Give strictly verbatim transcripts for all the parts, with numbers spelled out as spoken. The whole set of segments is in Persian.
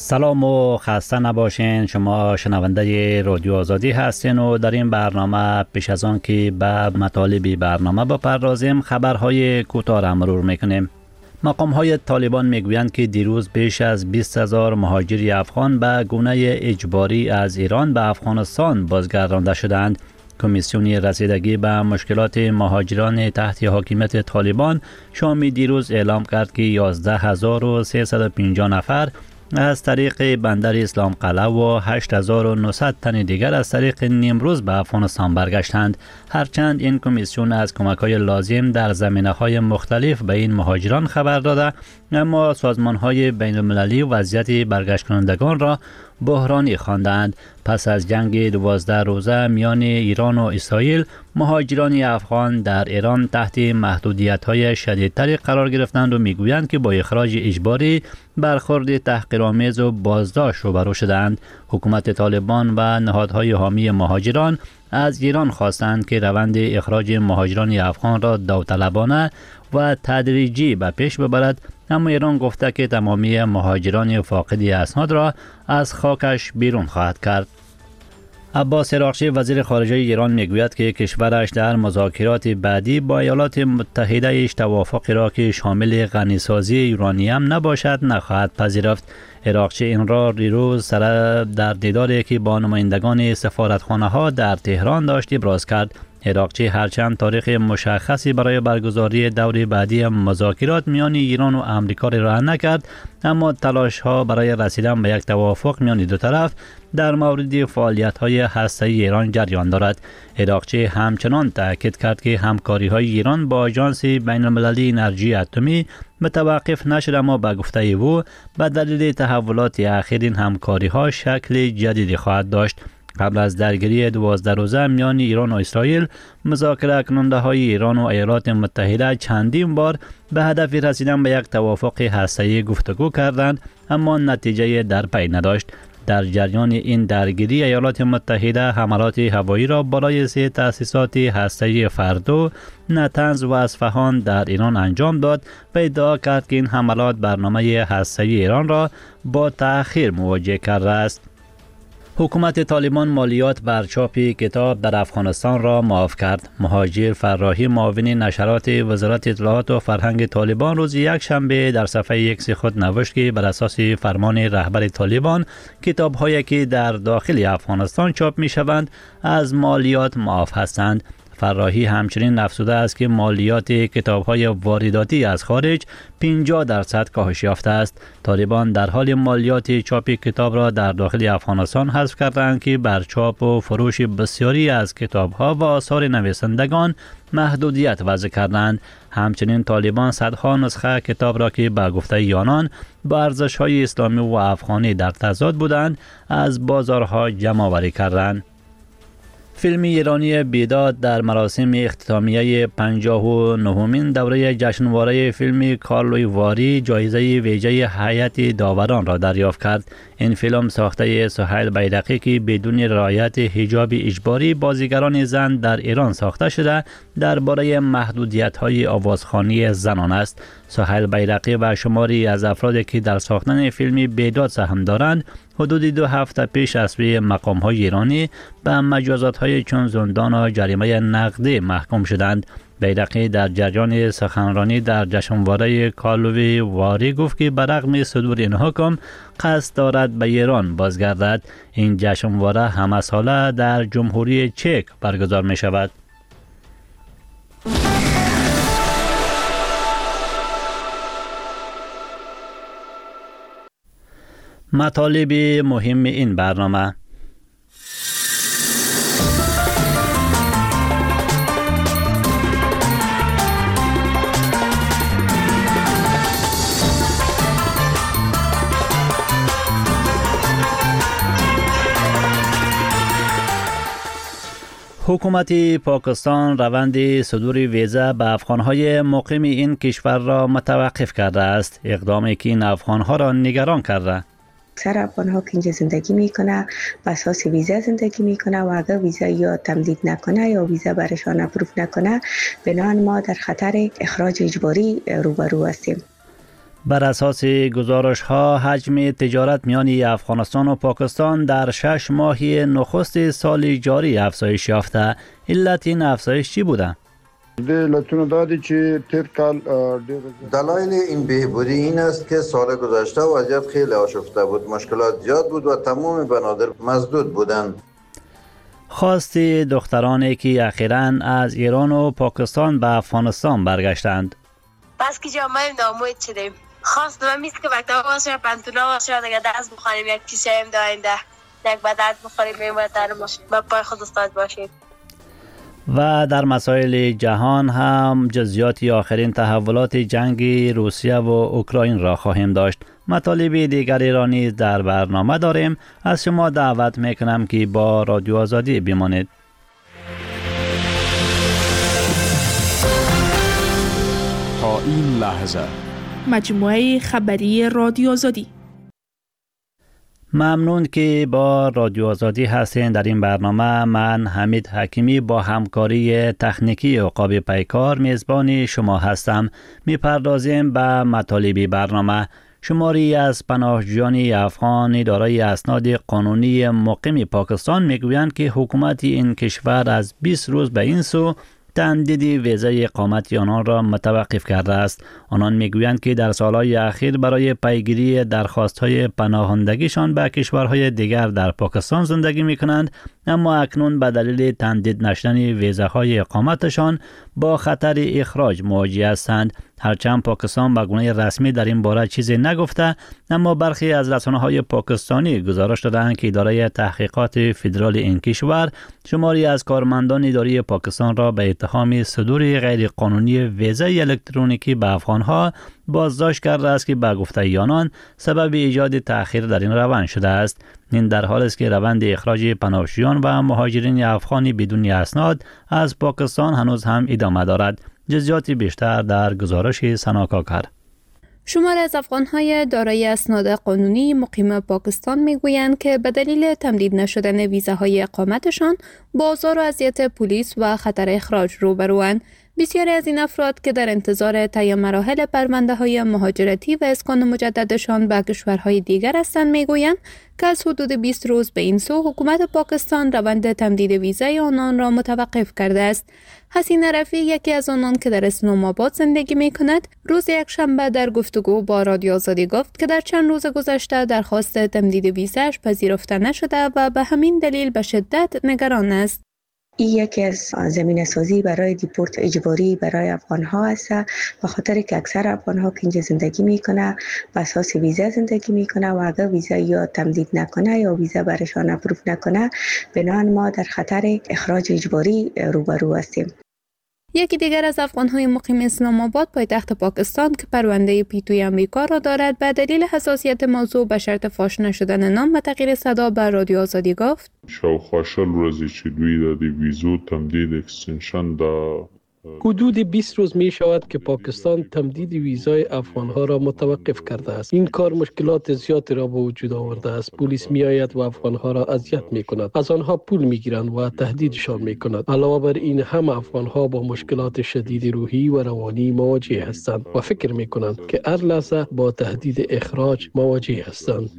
سلام و خسته نباشین. شما شنونده رادیو آزادی هستین و در این برنامه پیش از آن که به مطالب برنامه بپردازیم خبرهای کوتاه را مرور میکنیم. مقام‌های طالبان میگویند که دیروز بیش از بیست هزار مهاجر افغان به گونه اجباری از ایران به افغانستان بازگردانده شدند. کمیسیون رسیدگی به مشکلات مهاجران تحت حاکمیت طالبان شام دیروز اعلام کرد که یازده هزار و سیصد و پنجاه نفر از طریق بندر اسلام قلعه و هشت هزار و نهصد تن دیگر از طریق نیمروز به افغانستان برگشتند. هرچند این کمیسیون از کمک‌های لازم در زمینه‌های مختلف به این مهاجران خبر داده، اما سازمان‌های بین‌المللی وضعیت برگشت کنندگان را بحرانی خواندند. پس از جنگ دوازده روزه میان ایران و اسرائیل، مهاجران افغان در ایران تحت محدودیت‌های شدیدتری قرار گرفتند و میگویند که با اخراج اجباری برخورد تحقیرآمیز و بازداشت روبرو شدند. حکومت طالبان و نهادهای حامی مهاجران از ایران خواستند که روند اخراج مهاجران افغان را داوطلبانه و تدریجی به پیش ببرد، اما ایران گفته که تمامی مهاجران فاقد اسناد را از خاکش بیرون خواهد کرد. عباس عراقچی وزیر خارجه ایران میگوید که کشورش در مذاکرات بعدی با ایالات متحده ایش توافقی را که شامل غنیسازی یورانیم نباشد نخواهد پذیرفت. عراقچی این را دیروز سر در دیداری که با نمایندگان سفارتخانه ها در تهران داشت ابراز کرد. عراقچی هرچند تاریخ مشخصی برای برگزاری دور بعدی مذاکرات میان ایران و آمریکا را نکرد، اما تلاش ها برای رسیدن به یک توافق میان دو طرف در مورد فعالیت های هسته‌ای ایران جریان دارد. عراقچی همچنان تاکید کرد که همکاری های ایران با آژانس بین المللی انرژی اتمی متوقف نشد، اما به گفته او به دلیل تحولات اخیر این همکاری ها شکل جدیدی خواهد داشت. قبل از درگیری دوازده روزه میان ایران و اسرائیل، مذاکره کننده های ایران و ایالات متحده چندین بار به هدف رسیدن به یک توافق هسته‌ای گفتگو کردند، اما نتیجه در پی نداشت. در جریان این درگیری ایالات متحده حملات هوایی را بالای سه تأسیسات هسته‌ای فردو، نتنز و اصفهان در ایران انجام داد و ادعا کرد که این حملات برنامه هسته‌ای ایران را با تأخیر مواجه کرده است. حکومت طالبان مالیات بر چاپ کتاب در افغانستان را معاف کرد. مهاجر فراحی معاون نشرات وزارت اطلاعات و فرهنگ طالبان روز یک شنبه در صفحه ایکس خود نوشت که بر اساس فرمان رهبر طالبان کتاب‌هایی که در داخل افغانستان چاپ می‌شوند از مالیات معاف هستند. فراحی همچنین افزوده است که مالیات کتاب‌های وارداتی از خارج پنجاه درصد کاهش یافته است. طالبان در حال مالیات چاپ کتاب را در داخل افغانستان حذف کردند که بر چاپ و فروش بسیاری از کتاب‌ها و آثار نویسندگان محدودیت وضع کردند. همچنین طالبان صدها نسخه کتاب را که به گفته آنان با ارزش‌های اسلامی و افغانی در تضاد بودند از بازارها جمع آوری کردند. فیلم ایرانی بیداد در مراسم اختتامیه پنجاه و نهمین دوره جشنواره فیلم کارلوی واری جایزه ویژه هیئت داوران را دریافت کرد. این فیلم ساخته سهیل بیرقی که بدون رعایت حجاب اجباری بازیگران زن در ایران ساخته شده درباره محدودیت‌های آوازخوانی زنان است. سهیل بیرقی و شماری از افرادی که در ساختن فیلم بیداد سهم دارند حدود دو هفته پیش از سوی مقام‌های ایرانی به مجازات‌های چون زندان و جریمه نقدی محکوم شدند. بیرقی در جریان سخنرانی در جشنواره کارلوی واری گفت که برغم صدور این حکم قصد دارد به ایران بازگردد. این جشنواره همه ساله در جمهوری چک برگزار می شود. مطالب مهم این برنامه: حکومت پاکستان روند صدور ویزا به افغان‌های مقیم این کشور را متوقف کرده است، اقدامی که این افغان‌ها را نگران کرده. اکثر افغان‌ها که اینجا زندگی میکنه به اساس ویزا زندگی میکنه و اگر ویزا یا تمدید نکنه یا ویزا برشان اپروف نکنه، بنابراین ما در خطر اخراج اجباری روبرو هستیم. بر اساس گزارش ها حجم تجارت میان افغانستان و پاکستان در شش ماهی نخست سال جاری افزایش یافته. علت این افزایش چی بوده؟ دلایل این بهبودی این است که سال گذشته وضعیت خیلی آشفته بود، مشکلات زیاد بود و تمام بنادر مسدود بودند. خواست دخترانی که اخیراً از ایران و پاکستان به افغانستان برگشتند. بس که جامعه ناموید شدیم. خواست من میست که مکتب باشه، پنتونا باشه، دیگه درس بخونیم، یک کیسه هم داینده، یک بدرد بخوریم، این بدر باشه، با پای خود استاد باشیم. و در مسائل جهان هم جزئیات آخرین تحولات جنگ روسیه و اوکراین را خواهیم داشت. مطالب دیگری را نیز در برنامه داریم. از شما دعوت میکنم که با رادیو آزادی بمانید. تا این لحظه مجموعه خبری رادیو آزادی. ممنون که با رادیو آزادی هستین. در این برنامه من حمید حکیمی با همکاری تکنیکی عقاب پیکار میزبان شما هستم. میپردازیم به مطالب برنامه. شماری از پناهجویان افغان دارای اسناد قانونی مقیم پاکستان میگویند که حکومت این کشور از بیست روز به این سو تمدید ویزای اقامت آنان را متوقف کرده است. آنان میگویند که در سالهای اخیر برای پیگیری درخواست‌های پناهندگیشان به کشورهای دیگر در پاکستان زندگی می‌کنند، اما اکنون به دلیل تمدید نشدن ویزاهای اقامتشان با خطر اخراج مواجه هستند. هرچند پاکستان به گونه رسمی در این باره چیزی نگفته، اما برخی از رسانه‌های پاکستانی گزارش دادند که اداره تحقیقات فدرال این کشور شماری از کارمندان اداری پاکستان را به اتهام صدور غیرقانونی ویزای الکترونیکی به افغانها بازداشت کرده است که به گفته آنان سبب ایجاد تأخیر در این روند شده است. این در حالی است که روند اخراج پناهجویان و مهاجرین افغانی بدون اسناد از پاکستان هنوز هم ادامه دارد. جزئیات بیشتر در گزارش سنا کاکر. شماری از افغان‌های دارای اسناد قانونی مقیم پاکستان میگویند که به دلیل تمدید نشدن ویزاهای اقامتشان با آزار و اذیت پلیس و خطر اخراج روبروند. بسیاری از این افراد که در انتظار طی مراحل پرونده‌های مهاجرتی و اسکان مجددشان به کشورهای دیگر هستند میگویند که از حدود بیست روز به این سو حکومت پاکستان روند تمدید ویزای آنان را متوقف کرده است. حسینه رفیع، یکی از آنان که در اسلام آباد زندگی می‌کند، روز یکشنبه در گفتگو با رادیو آزادی گفت که در چند روز گذشته درخواست تمدید ویزاش پذیرفته نشده و به همین دلیل به شدت نگران است. این یکی از زمینه سازی برای دیپورت اجباری برای افغان ها است، به خاطر که اکثر افغان ها که اینجا زندگی میکنه به اساس ویزا زندگی میکنه و اگر ویزا یا تمدید نکنه یا ویزا برشان اپروو نکنه، بنابراین ما در خطر اخراج اجباری روبرو هستیم. یکی دیگر از افغان‌های مقیم اسلام آباد پایتخت پاکستان که پرونده پیتوی امریکا را دارد به دلیل حساسیت موضوع به شرط فاش نشدن نام و تغییر صدا بر رادیو آزادی گفت شاوخوا شل ورځې چې دوی د ویزو تمدید اکستنشن د حدود بیست روز می شود که پاکستان تمدید ویزای افغانها را متوقف کرده است. این کار مشکلات زیادی را به وجود آورده است. پلیس می آید و افغانها را اذیت می کند. از آنها پول می گیرند و تهدیدشان می کند. علاوه بر این هم افغانها با مشکلات شدید روحی و روانی مواجه هستند و فکر می کنند که هر لحظه با تهدید اخراج مواجه هستند.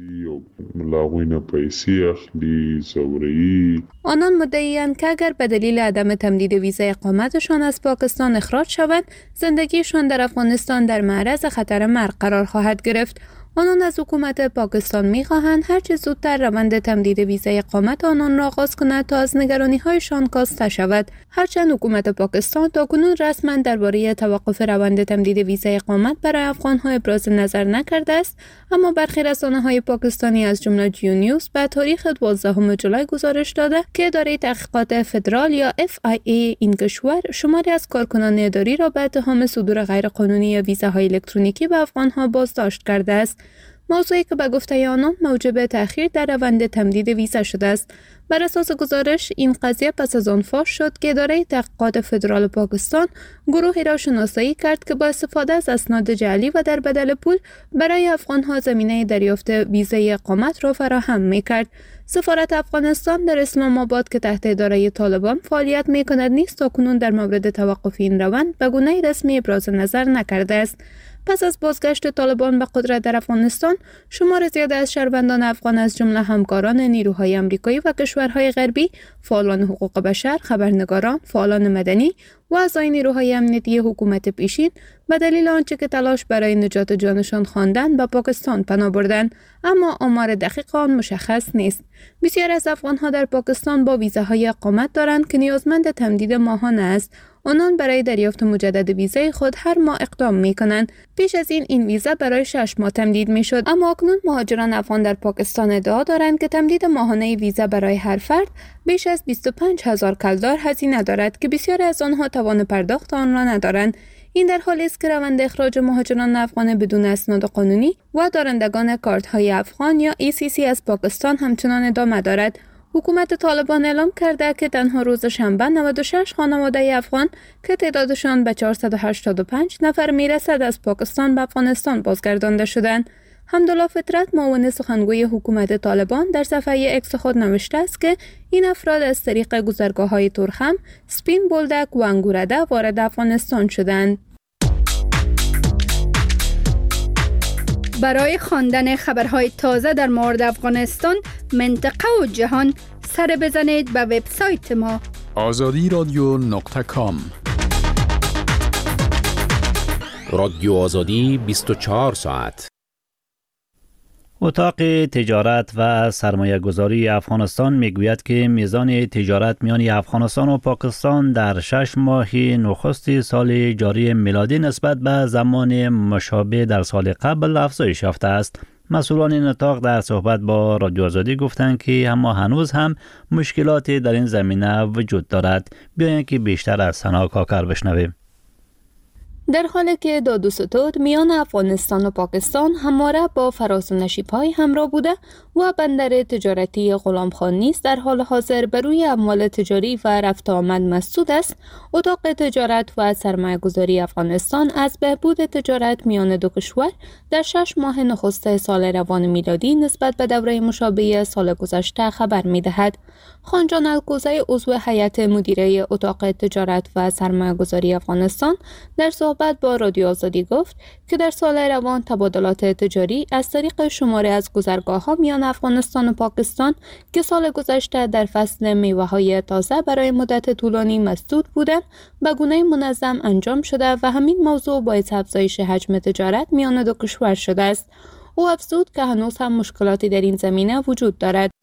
آنان مدعی‌اند که اگر به دلیل عدم تمدید ویزای اقامتشان از پاکستان اخراج شوند، زندگیشان در افغانستان در معرض خطر مرگ قرار خواهد گرفت. آنان از حکومت پاکستان می‌خواهند هرچه زودتر روند تمدید ویزای اقامت آنان را آغاز کند تا از نگرانی‌هایشان کاسته شود. هرچند حکومت پاکستان تاکنون رسما درباره توقف روند تمدید ویزای اقامت برای افغان‌ها ابراز نظر نکرده است، اما برخی رسانه‌های پاکستانی از جمله جیو نیوز به تاریخ دوازدهم ژولای گزارش داده که اداره تحقیقات فدرال یا اف آی ای این کشور شماری از کارکنان اداری را به اتهام صدور غیرقانونی ویزاهای الکترونیکی به افغان‌ها بازداشت کرده است. موضوعی که به گفته آنان موجب تأخیر در روند تمدید ویزا شده است. بر اساس گزارش این قضیه پس از آن فاش شد که اداره تحقیقات فدرال پاکستان گروهی را شناسایی کرد که با استفاده از اسناد جعلی و در بدل پول برای افغان‌ها زمینه دریافت ویزای اقامت را فراهم می‌کرد. سفارت افغانستان در اسلام آباد که تحت اداره طالبان فعالیت می‌کند نیز تاکنون در مورد توقف این روند به گونه رسمی ابراز نظر نکرده است. پس از بازگشت طالبان به قدرت در افغانستان، شمار زیاد از شهروندان افغان از جمله همکاران نیروهای آمریکایی و کشورهای غربی، فعالان حقوق بشر، خبرنگاران، فعالان مدنی و اعضای نیروهای امنیتی حکومت پیشین به دلیل آنچه که تلاش برای نجات جانشان خواندند به پاکستان پناه بردند، اما آمار دقیق آن مشخص نیست. بسیار از افغانها در پاکستان با ویزاهای اقامت دارند که نیازمند تمدید ماهانه است. آنان برای دریافت مجدد ویزای خود هر ماه اقدام می کنند. پیش از این این ویزا برای شش ماه تمدید می شد، اما اکنون مهاجران افغان در پاکستان ادعا دارند که تمدید ماهانه ویزا برای هر فرد بیش از بیست و پنج هزار کلدار هزینه دارد که بسیار از آنها توان پرداخت آن را ندارند. این در حالی است که روند اخراج مهاجران افغان بدون اسناد قانونی و دارندگان کارت‌های افغان یا ای سی سی از پاکستان همچنان ادامه دارد. حکومت طالبان اعلام کرده که تنها روز شنبه نود و شش خانواده افغان که تعدادشان به چهارصد و هشتاد و پنج نفر میرسد از پاکستان به افغانستان بازگردانده شدند. حمدالله فطرت، معاون سخنگوی حکومت طالبان، در صفحه اکس خود نوشته است که این افراد از طریق گذرگاه‌های تورخم، سپین بولدک و انگورده وارد افغانستان شدند. برای خواندن خبرهای تازه در مورد افغانستان، منطقه و جهان، سر بزنید به وبسایت ما آزادی رادیو نقطه کام. رادیو آزادی بیست و چهار ساعت. اتاق تجارت و سرمایه گذاری افغانستان میگوید که میزان تجارت میان افغانستان و پاکستان در شش ماه نخست سال جاری میلادی نسبت به زمان مشابه در سال قبل افزایش یافته است. مسئولان این اتاق در صحبت با رادیو آزادی گفتند که اما هنوز هم مشکلاتی در این زمینه وجود دارد. بیایید که بیشتر از ثنا کاکر بشنویم. در حالی که داد و ستد میان افغانستان و پاکستان همواره با فراز و نشیب‌های همراه بوده و بندر تجارتی غلامخان نیز در حال حاضر بر روی اموال تجاری و رفت آمد مسدود است، اتاق تجارت و سرمایه‌گذاری افغانستان از بهبود تجارت میان دو کشور در شش ماه نخست سال روان میلادی نسبت به دوره مشابه سال گذشته خبر می‌دهد. خانجان الکوزی، عضو هیئت مدیره اتاق تجارت و سرمایه‌گذاری افغانستان، در صحبت با رادیو آزادی گفت که در سال روان تبادلات تجاری از طریق شماری از گذرگاه‌ها میان افغانستان و پاکستان که سال گذشته در فصل میوه‌های تازه برای مدت طولانی مسدود بودند، به گونه منظم انجام شده و همین موضوع باعث افزایش حجم تجارت میان دو کشور شده است. او افزود که هنوز هم مشکلاتی در این زمینه وجود دارد.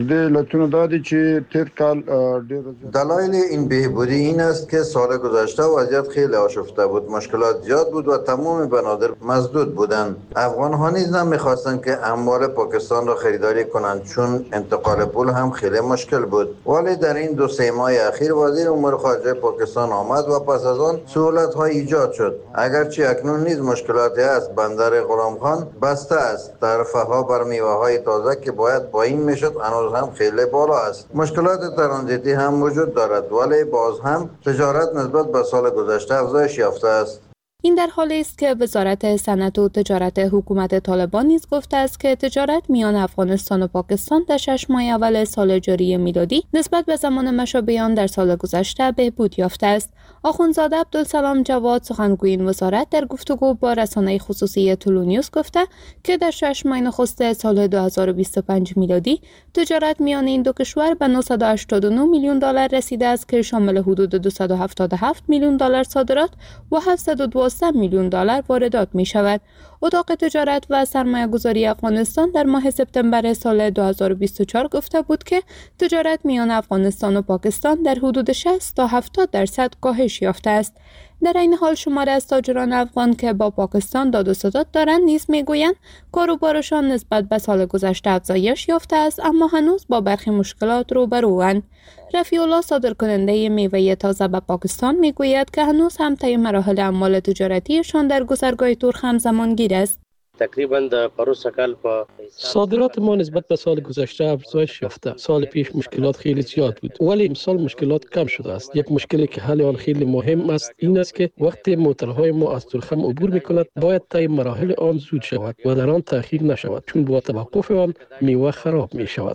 دلایل این بهبودی این است که سال گذشته وضعیت خیلی آشفته بود، مشکلات زیاد بود و تمام بنادر مسدود بودند. افغان ها نیز نمیخواستند که اموال پاکستان را خریداری کنند چون انتقال پول هم خیلی مشکل بود. ولی در این دو سه ماه اخیر وزیر امور خارجه پاکستان آمد و پس از آن سهولت ها ایجاد شد. اگرچه اکنون نیز مشکلاتی است، بندر غلامخان بسته است. تعرفه ها بر میوه های تازه که باید پایین میشد هنوز هم خیلی بالا است. مشکلات ترانزیتی هم وجود دارد ولی باز هم تجارت نسبت به سال گذشته افزایش یافته است. این در حالی است که وزارت صنعت و تجارت حکومت طالبان نیز گفته است که تجارت میان افغانستان و پاکستان در شش ماه اول سال جاری میلادی نسبت به زمان مشابه آن در سال گذشته بهبود یافته است. آخوندزاده عبدالسلام جواد، سخنگوی این وزارت، در گفتگو با رسانه خصوصی طلوع نیوز گفته که در شش ماه نخست سال دو هزار و بیست و پنج میلادی تجارت میان این دو کشور به نهصد و هشتاد و نه میلیون دلار رسیده است که شامل حدود دویست و هفتاد و هفت میلیون دلار صادرات و هفتصد و دوازده میلیون دلار واردات می شود. اتاق تجارت و سرمایه‌گذاری افغانستان در ماه سپتامبر سال دو هزار و بیست و چهار گفته بود که تجارت میان افغانستان و پاکستان در حدود شصت تا هفتاد درصد کاهش یافته است. در این حال شمار از تاجران افغان که با پاکستان داد و ستد دارند نیز میگویند کاروبارشان نسبت به سال گذشته افزایش یافته است، اما هنوز با برخی مشکلات روبروند. رفیع الله، صادرکننده میوه تازه به پاکستان، میگوید که هنوز هم طی مراحل اموال تجارتیشان در گذرگاه تورخم زمانگیر است. تقریبا در پروسکل با صادرات ما نسبت به سال گذشته افزایش یافته. سال پیش مشکلات خیلی زیاد بود ولی امسال مشکلات کم شده است. یک مشکلی که حل آن خیلی مهم است این است که وقتی موترهای ما از تورخم عبور میکند باید طی مراحل آن زود شود و در آن تأخیر نشود چون با توقف آن میوه خراب می شود.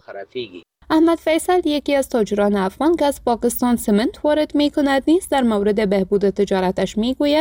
احمد فیصل، یکی از تاجران افغان که از پاکستان سمنت وارد می کند نیز در مورد بهبود تجارتش می گوید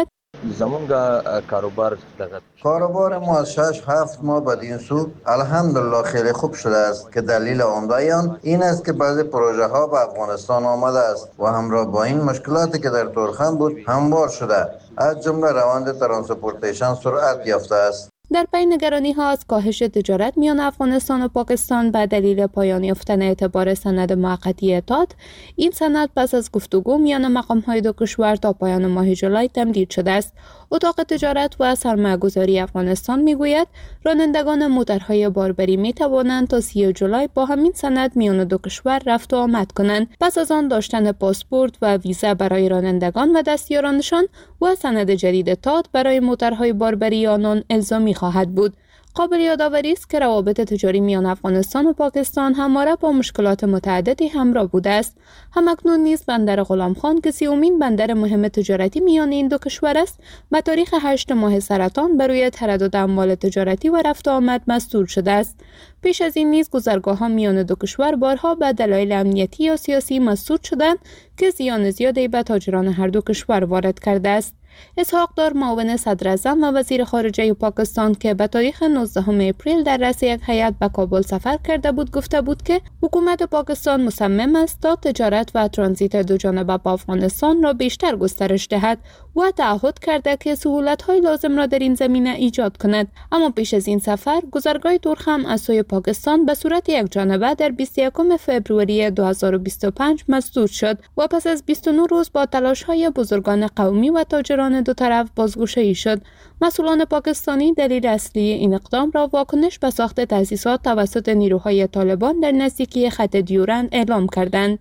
زمونگا کاروبار دغه کاروبار ما از شش هفت ماه بعد این سو الحمدلله خیلی خوب شده است که دلیل عمده آن این است که بعضی پروژه ها به افغانستان آمده است و همراه با این مشکلاتی که در تورخم بود هموار شده، از جمله روند ترانسپورتیشن سرعت یافته است. در پی نگرانی ها از کاهش تجارت میان افغانستان و پاکستان به دلیل پایان یافتن اعتبار سند موقتی اتحاد، این سند پس از گفتگو میان مقام های دو کشور تا پایان ماه جولای تمدید شده است. اتاق تجارت و سرمایه‌گذاری افغانستان میگوید رانندگان موترهای باربری می توانند تا سی جولای با همین سند میان دو کشور رفت و آمد کنند. پس از آن داشتن پاسپورت و ویزا برای رانندگان و دستیارانشان و سند جدید اتحاد برای موترهای باربری آنان الزامی خواهد بود. قابل یادآوری است که روابط تجاری میان افغانستان و پاکستان همواره با مشکلات متعددی همراه بوده است. همکنون نیز بندر غلام خان که سیومین بندر مهم تجارتی میان این دو کشور است، به تاریخ هشت ماه سرطان بر روی تردد اموال تجارتی و رفت و آمد مسدود شده است. پیش از این نیز گذرگاه‌ها میان دو کشور بارها به دلایل امنیتی یا سیاسی مسدود شدند که زیان زیادی به تاجران هر دو کشور وارد کرده است. اسحاق دار معاون صدر اعظم و وزیر خارجه پاکستان که به تاریخ نوزدهم اپریل در رأس یک هیئت به کابل سفر کرده بود گفته بود که حکومت پاکستان مصمم است تا تجارت و ترانزیت دو جانبه با افغانستان را بیشتر گسترش دهد و تعهد کرده که سهولت‌های لازم را در این زمینه ایجاد کند. اما پیش از این سفر گذرگاه تورخم از سوی پاکستان به صورت یک جانبه در بیست و یکم فوریه دو هزار و بیست و پنج مسدود شد و پس از بیست و نه روز با تلاش‌های بزرگان قومی و تاجران دو طرف بازگشایی شد. مسئولان پاکستانی دلیل اصلی این اقدام را واکنش به ساخت تأسیسات توسط نیروهای طالبان در نزدیکی خط دیورند اعلام کردند.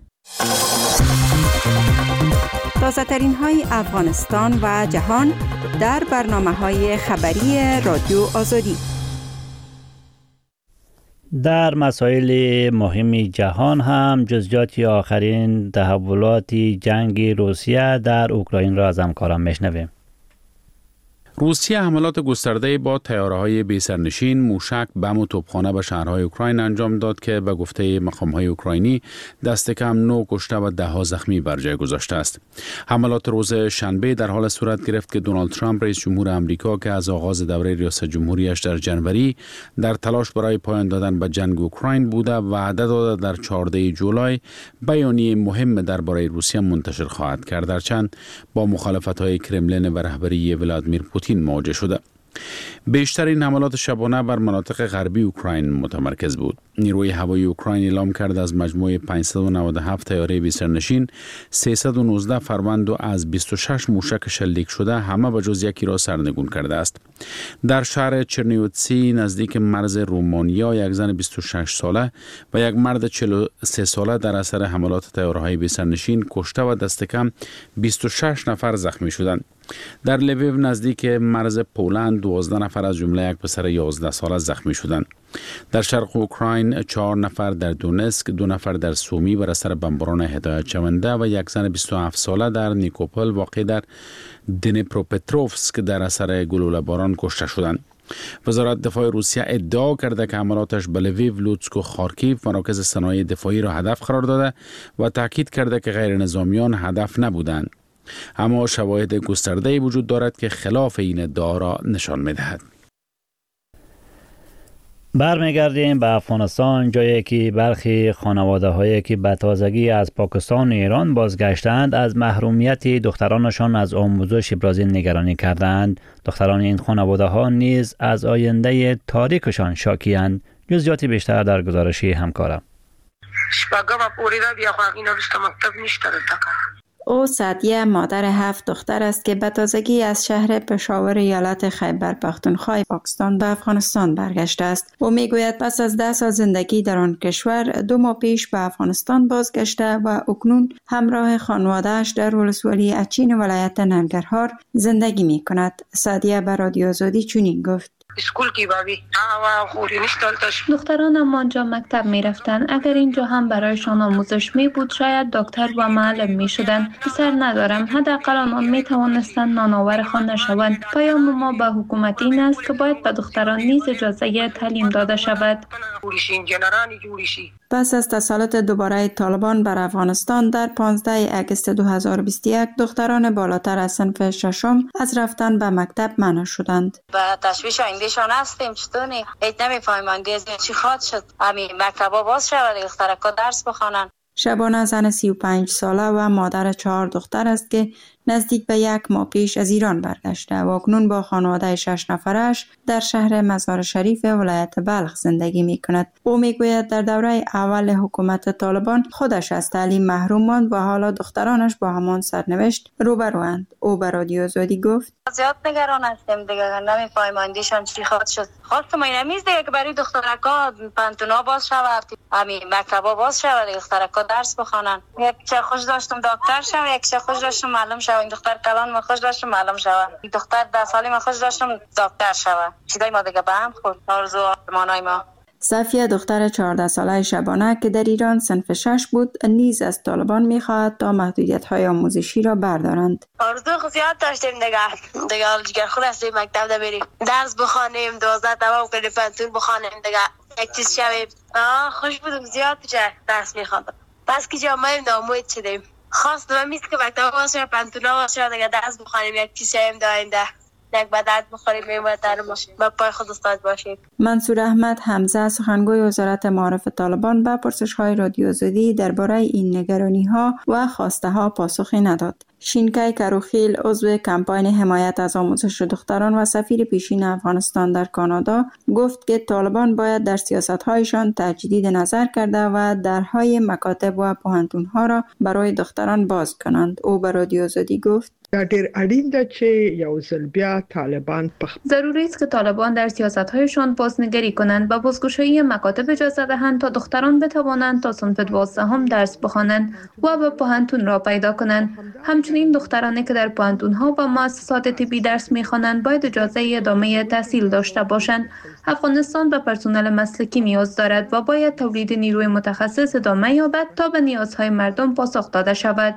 تازه ترین های افغانستان و جهان در برنامه های خبری رادیو آزادی. در مسائل مهم جهان هم جزئیات آخرین تحولات جنگ روسیه در اوکراین را از همکاران میشنویم. روسیه حملات گسترده با تیاره‌های بی‌سرنشین، موشک، بم و توپخانه به شهرهای اوکراین انجام داد که به گفته مقام‌های اوکراینی دست کم نه کشته و ده ها زخمی بر جای گذاشته است. حملات روز شنبه در حال صورت گرفت که دونالد ترامپ رئیس جمهور آمریکا که از آغاز دوره ریاست جمهوریش در جنوری در تلاش برای پایان دادن به جنگ اوکراین بوده و وعده داده در چهاردهم جولای بیانیه مهم درباره روسیه منتشر خواهد کرد، درچند با مخالفت‌های کرملین و رهبری ولادیمیر پوتین مواجه شده. بیشتر این حملات شبانه بر مناطق غربی اوکراین متمرکز بود. نیروی هوایی اوکراین اعلام کرده از مجموع پانصد و نود و هفت طیاره بی‌سرنشین، سیصد و نوزده فروند و از بیست و شش موشک شلیک شده همه به جز یکی را سرنگون کرده است. در شهر چرنیوتسی نزدیک مرز رومانیا یک زن بیست و شش ساله و یک مرد چهل و سه ساله در اثر حملات طیاره‌های بی‌سرنشین کشته و دست کم بیست و شش نفر زخمی شدند. در لویو نزدیک مرز پولند دوازده نفر از جمله یک پسر یازده ساله زخمی شدند. در شرق اوکراین چهار نفر در دونسک، دو نفر در سومی بر اثر بمباران هدایت شونده و یک زن بیست و هفت ساله در نیکوپل واقع در دنیپروپتروفسک در اثر گلوله باران کشته شدند. وزارت دفاع روسیه ادعا کرده که حملاتش به لویو، لوتسک و خارکیف مراکز صنایع دفاعی را هدف قرار داده و تاکید کرده که غیر نظامیان هدف نبودند. اما شواهد گسترده‌ای وجود دارد که خلاف این ادعا را نشان می‌دهد. برمیگردیم به افغانستان، جایی که برخی خانواده‌هایی که به تازگی از پاکستان و ایران بازگشتند از محرومیت دخترانشان از آموزش ابراز نگرانی کردند. دختران این خانواده‌ها نیز از آینده تاریکشان شاکی‌اند. جزئیات بیشتر در گزارش همکارم. شپږم پوریده بیا خو اینا رسته مکتب نشته دکا. او سعدیه مادر هفت دختر است که به تازگی از شهر پشاور ایالت خیبر پختونخوا پاکستان به افغانستان برگشته است. او میگوید پس از ده سال زندگی در آن کشور دو ماه پیش به افغانستان بازگشته و اکنون همراه خانواده‌اش در ولسوالی اچین ولایت ننگرهار زندگی می کند. سعدیه به رادیو آزادی چنین گفت: اسکول کی بابی آوا خوری نشتالتش. دخترانم آنجا مکتب می رفتن. اگر اینجا هم برایشان آموزش می بود شاید دکتر و معلم می شدن. پسر ندارم، حداقل آنان می توانستند نانآور خان نشوند. پیام ما به حکومت این است که باید به دختران نیز اجازه تعلیم داده شود. پس از تسلط دوباره طالبان بر افغانستان در پانزده آگوست دو هزار و بیست و یک دختران بالاتر از صنف ششم از رفتن به مکتب منع شدند. با تشویش آیندهشان هستیم. چطوری؟ هیچ نمیفهمیم آینده چی خواهد شد. همین مکتبا باز شود، دخترکا درس بخوانن. شبانه زن سی و پنج ساله و مادر چهار دختر است که نزدیک به یک ماه پیش از ایران برگشته و اکنون با خانواده شش نفرش در شهر مزار شریف ولایت بلخ زندگی می کند. او می گوید در دوره اول حکومت طالبان خودش از تعلیم محروم ماند و حالا دخترانش با همان سرنوشت روبروند. او به رادیو آزادی گفت: زیاد نگران هستیم دیگه، نمیفهمیم آیندهشان چی خواهد شد. خواستم این میز دیگه که برای دخترکا پنتونا باز شود، همین مکتبا باز شود، دخترکا درس بخوانن. یک چه خوش داشتم دکتر شم، یک چه خوش داشتم معلم شم. این دختر کلان ما خوش داشتم معلم شوم. این دختر ده سالی ما خوش داشتم دکتر شوم. چیزای ما دیگه به هم خورد. آرزو آرمانای ما. صفیه دختر چهارده ساله شبانه که در ایران صنف شش بود نیز از طالبان می‌خواهد تا محدودیت‌های آموزشی را بردارند. آرزو خصوصیات داشتیم دیگه. دیگه جگر خود هستیم مکتب ده بریم. درس بخوانیم، دوازده تمام کنیم، پنتون بخوانیم دیگه. یک چیز شویم. آه خوش بودم زیاد چه درس می‌خواندم. بس که جامعه نامید شدیم. خواست و میز که مکتب باشه پنتونا باشه دیگه درس بخوانیم، یک چیز شویم داینده. یک بدت بخوریم میمونتر باشیم با پای خود استاد باشیم. منصور احمد حمزه سخنگوی وزارت معارف طالبان به پرسش‌های رادیو آزادی درباره این نگرانی‌ها و خواسته‌ها پاسخی نداد. شینکای کروخیل عضو کمپاین حمایت از آموزش دختران و سفیر پیشین افغانستان در کانادا گفت که طالبان باید در سیاست‌هایشان تجدید نظر کرده و درهای مکاتب و پوهنتون‌ها را برای دختران باز کنند. او به رادیو آزادی گفت: ډېر اړین ده چې یو ځل بیا طالبان په ضروری است که طالبان در سیاست‌هایشان بازنگری کنند و بازگشایی مکاتب اجازه دهند تا دختران بتوانند تا صنف دوازدهم درس بخوانند و به پوهنتون را پیدا کنند. همچنین دخترانی که در پوهنتون‌ها و مؤسسات طبی درس می‌خوانند باید اجازه ادامه تحصیل داشته باشند. افغانستان به پرسنل مسلکی نیاز دارد و باید تولید نیروی متخصص ادامه یابد تا به نیازهای مردم پاسخ داده شود.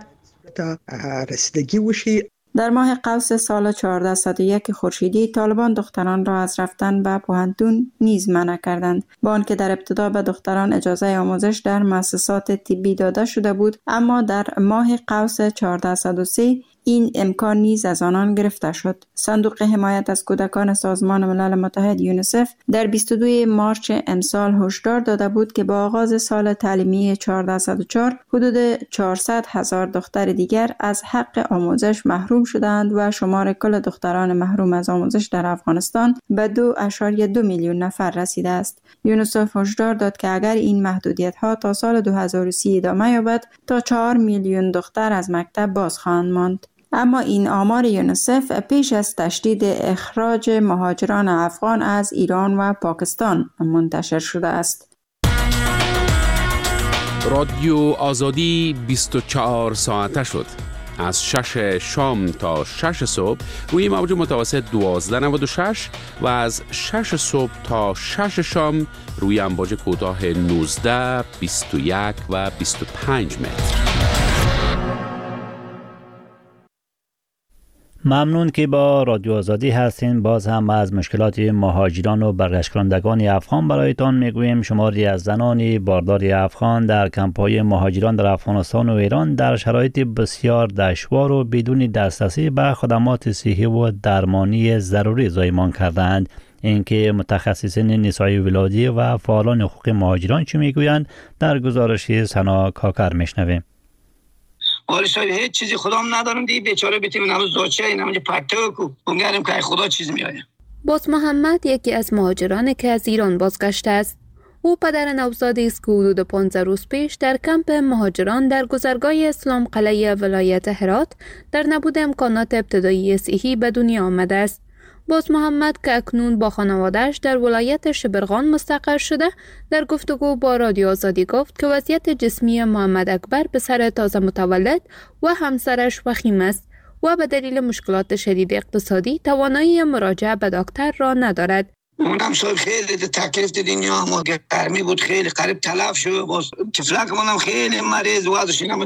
رسیدگی وشي. در ماه قوس سال چهارده صد و یک خورشیدی طالبان دختران را از رفتن به پوهنتون نیز منع کردند. با آنکه در ابتدا به دختران اجازه آموزش در مؤسسات طبی داده شده بود، اما در ماه قوس چهارده صد و سه این امکان نیز از آنان گرفته شد. صندوق حمایت از کودکان سازمان ملل متحد یونیسف در بیست و دو مارس امسال هشدار داده بود که با آغاز سال تعلیمی چهارده صد و چهار حدود چهارصد هزار دختر دیگر از حق آموزش محروم شدند و شمار کل دختران محروم از آموزش در افغانستان به دو اشاریه دو میلیون نفر رسیده است. یونیسف هشدار داد که اگر این محدودیت ها تا سال دو هزار و سی ادامه یابد تا چهار میلیون دختر از مکتب باز خواهند ماند. اما این آمار یونیسف پیش از تشدید اخراج مهاجران افغان از ایران و پاکستان منتشر شده است. رادیو آزادی بیست و چهار ساعته شد. از شش شام تا شش صبح روی موج متوسط دوازده نود و شش و از شش صبح تا شش شام روی امواج کوتاه نوزده، بیست و یک و بیست و پنج متر. ممنون که با رادیو آزادی هستین. باز هم از مشکلات مهاجران و برگشتکنندگان افغان برایتان میگوییم. شماری از زنان باردار افغان در کمپ‌های مهاجران در افغانستان و ایران در شرایط بسیار دشوار و بدون دسترسی به خدمات صحی و درمانی ضروری زایمان کردند. اینکه متخصصین نسای ولادی و فعالان حقوق مهاجران چی میگویند در گزارش سنا کاکر میشنویم. حالا شاید هیچ چیزی خدام ندارم دیگه بیچاره بیتیم نماز زوچه این همونجا پتوکو اونگرم که خدا چیز میآید. باز محمد یکی از مهاجرانی که از ایران بازگشته است. او پدر نوزادی است که حدود پانزده روز پیش در کمپ مهاجران در گذرگاه اسلام قلعه ولایت هرات در نبود امکانات ابتدایی صحی به دنیا آمده است. باز محمد که اکنون با خانواده‌اش در ولایت شبرغان مستقر شده در گفتگو با رادیو آزادی گفت که وضعیت جسمی محمد اکبر پسر تازه متولد و همسرش وخیم است و به دلیل مشکلات شدید اقتصادی توانایی مراجعه به دکتر را ندارد. اونم صاحب خیلی تکلیف دنیا هم گرمی بود، خیلی قریب تلف شد. باز طفلک منم خیلی مریض وضعش نمیتونه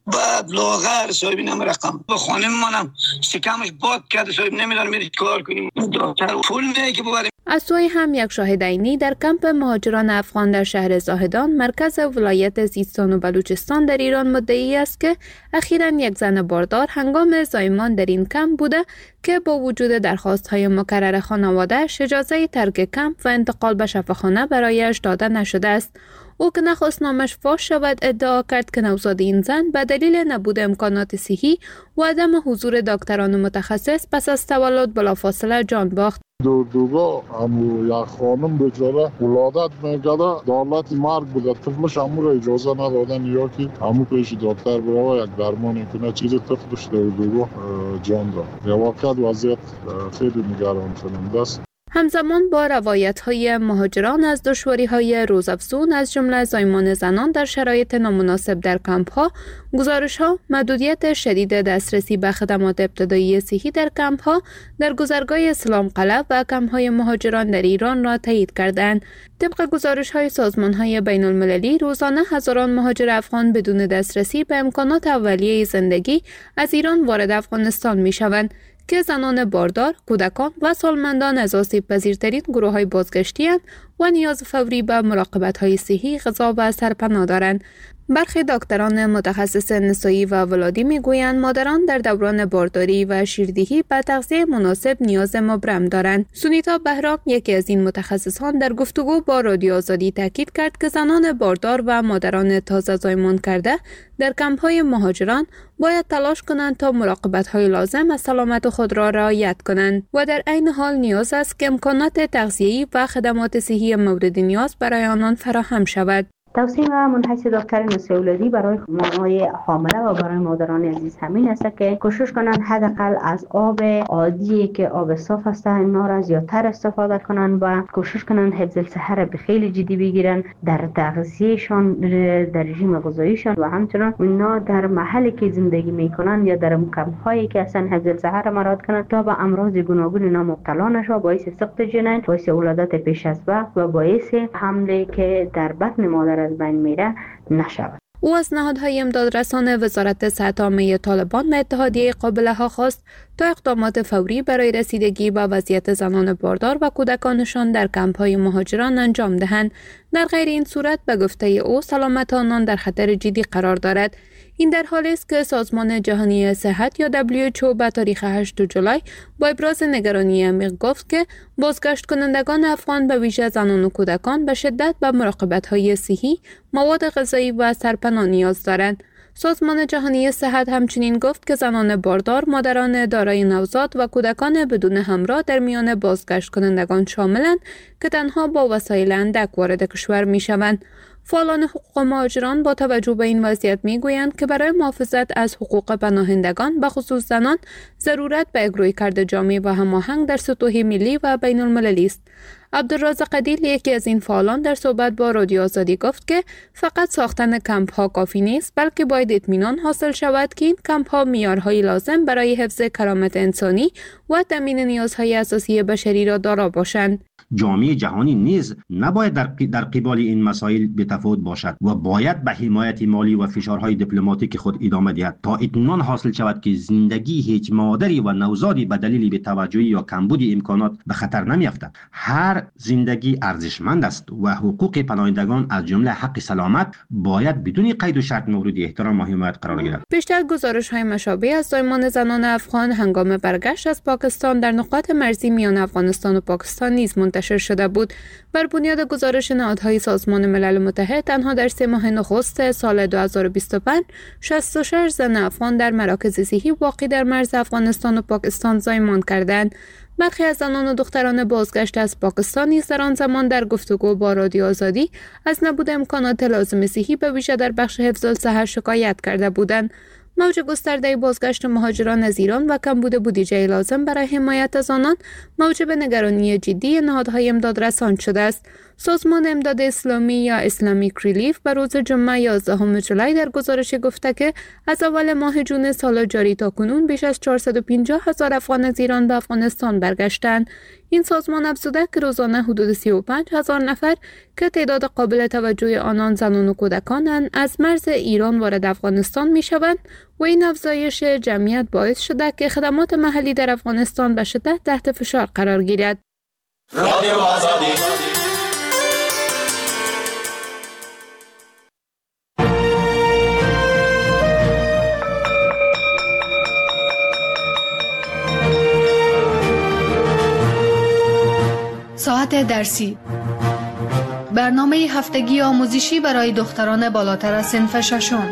بعد لاغر صاحب نم رقم با خانم منم شکمش باد کرده صاحب نمیدونم میرید کار کنیم دکتر پول نه که ببریم. از سوی هم یک شاهد عینی در کمپ مهاجران افغان در شهر زاهدان مرکز ولایت سیستان و بلوچستان در ایران مدعی است که اخیراً یک زن باردار هنگام زایمان در این کمپ بوده که با وجود درخواست‌های مکرر خانواده‌اش اجازه ترک کمپ و انتقال به شفاخانه برایش داده نشده است. او که نخواست نامش فاش شود ادعا کرد که نوزاد این زن به دلیل نبود امکانات صحی و عدم حضور دکتران متخصص پس از تولد بلافاصله جان باخت. دو دوگاه همو یک خانم بچاره ولادت میکرده دولت مرگ بوده طفلش همو را اجازه ندادن یا که همو پیش دکتر برای یک درمان کنه چیز طفلش دو دوگاه جان داد. یا واقعا وضعیت خیلی نگران کننده است. همزمان با روایت‌های مهاجران از دشواری‌های روزافزون از جمله زایمان زنان در شرایط نامناسب در کمپ‌ها، گزارش‌ها محدودیت شدید دسترسی به خدمات ابتدایی صحی در کمپ‌ها در گذرگاه اسلام قلعه و کمپ‌های مهاجران در ایران را تایید کردند. طبق گزارش‌های سازمان‌های بین‌المللی، روزانه هزاران مهاجر افغان بدون دسترسی به امکانات اولیه زندگی از ایران وارد افغانستان می‌شوند که زنان باردار، کودکان و سالمندان از آسیب پذیرترین گروه‌های بازگشتی هستند و نیاز فوری به مراقبت‌های صحی، غذا و سرپناه دارند. برخی دکتران متخصص نسایی و ولادی میگویند مادران در دوران بارداری و شیردهی به تغذیه مناسب نیاز مبرم دارند. سونیتا بهرام، یکی از این متخصصان، در گفتگو با رادیو آزادی تاکید کرد که زنان باردار و مادران تازه زایمان کرده در کمپ‌های مهاجران باید تلاش کنند تا مراقبت‌های لازم از سلامت خود را رعایت کنند و در عین حال نیاز است که امکانات تغذیه‌ای و خدمات صحی مورد نیاز برای آنان فراهم شود. توصیه من حیث دکتر نسایی ولادی برای مامای حامله و برای مادران عزیز همین است که کوشش کنند حداقل از آب عادی که آب صاف است اینا را زیادتر استفاده کنند و کوشش کنند حفظ الصحه را به خیلی جدی بگیرن در تغذیهشان، در رژیم غذاییشان و همچنین اینا در محلی که زندگی میکنند یا در کمپ‌هایی که اصلا حفظ الصحه را مراعات کنند تا به امراض گوناگون اینا مبتلا نشوند، باعث سقط جنین، باعث ولادت پیش از وقت و باعث حمله که در بطن مادر از بین میره نشود. او از نهادهای امدادرسان وزارت صحت عامه طالبان و اتحادیه قابله ها خواست تا اقدامات فوری برای رسیدگی به وضعیت زنان باردار و کودکانشان در کمپ‌های مهاجران انجام دهند. در غیر این صورت به گفته او سلامت آنان در خطر جدی قرار دارد. این در حالی است که سازمان جهانی صحت یا دبلیو اچ او به تاریخ هشتم جولای با ابراز نگرانی عمیق گفت که بازگشت کنندگان افغان به ویژه زنان و کودکان به شدت به مراقبت‌های صحی، مواد غذایی و سرپناه نیاز دارند. سازمان جهانی صحت همچنین گفت که زنان باردار، مادران دارای نوزاد و کودکان بدون همراه در میان بازگشت کنندگان شاملند که تنها با وسایل اندک وارد کشور می‌شوند. فعالان حقوق مهاجران با توجه به این وضعیت میگویند که برای محافظت از حقوق پناهندگان به خصوص زنان ضرورت به یک رویکرد جامع و هماهنگ در سطوح ملی و بین المللی است. عبدالرازق عدیل، یکی از این فعالان، در صحبت با رادیو آزادی گفت که فقط ساختن کمپ ها کافی نیست، بلکه باید اطمینان حاصل شود که این کمپ ها معیارهای لازم برای حفظ کرامت انسانی و تامین نیازهای اساسی بشری را دارا باشند. جامعه جهانی نیز نباید در در قبال این مسائل بی‌تفاوت باشد و باید به حمایت مالی و فشارهای دیپلماتیک خود ادامه دهد تا اطمینان حاصل شود که زندگی هیچ مادری و نوزادی به دلیل بی‌توجهی یا کمبود امکانات به خطر نمی‌افتد. هر زندگی ارزشمند است و حقوق پناهندگان از جمله حق سلامت باید بدون قید و شرط مورد احترام و حمایت قرار گیرد. بیشتر گزارش‌های مشابه از زایمان زنان افغان هنگام برگشت از پاکستان در نقاط مرزی میان افغانستان و پاکستان نیز منتشر شده بود. بر بنیاد گزارش نهادهای سازمان ملل متحد، تنها در سه ماه نخست سال دو هزار و بیست و پنج شصت و شش زن افغان در مراکز صحی واقع در مرز افغانستان و پاکستان زایمان کردند. برخی از زنان و دختران بازگشت از پاکستان نیز در آن زمان در گفتگو با رادیو آزادی از نبود امکانات لازم صحی به ویژه در بخش حفظ الصحه شکایت کرده بودند. موج گسترده بازگشت مهاجران از ایران و کمبود بودجه لازم برای حمایت از آنان موجب نگرانی جدی نهادهای امدادرسان شده است. سازمان امداد اسلامی یا اسلامیک ریلیف بر روز جمعه یازدهم جولای در گزارش گفته که از اول ماه جون سال جاری تا کنون بیش از چهارصد و پنجاه هزار افغان از ایران به افغانستان برگشتند. این سازمان افزوده که روزانه حدود سی و پنج هزار نفر که تعداد قابل توجه آنان زنان و کودکانند از مرز ایران وارد افغانستان می شوند و این افزایش جمعیت باعث شده که خدمات محلی در افغانستان به شدت تحت فشار قرار گیرد. رادیو آزادی ساعت درسی، برنامه هفتگی آموزشی برای دختران بالاتر از صنف ششم.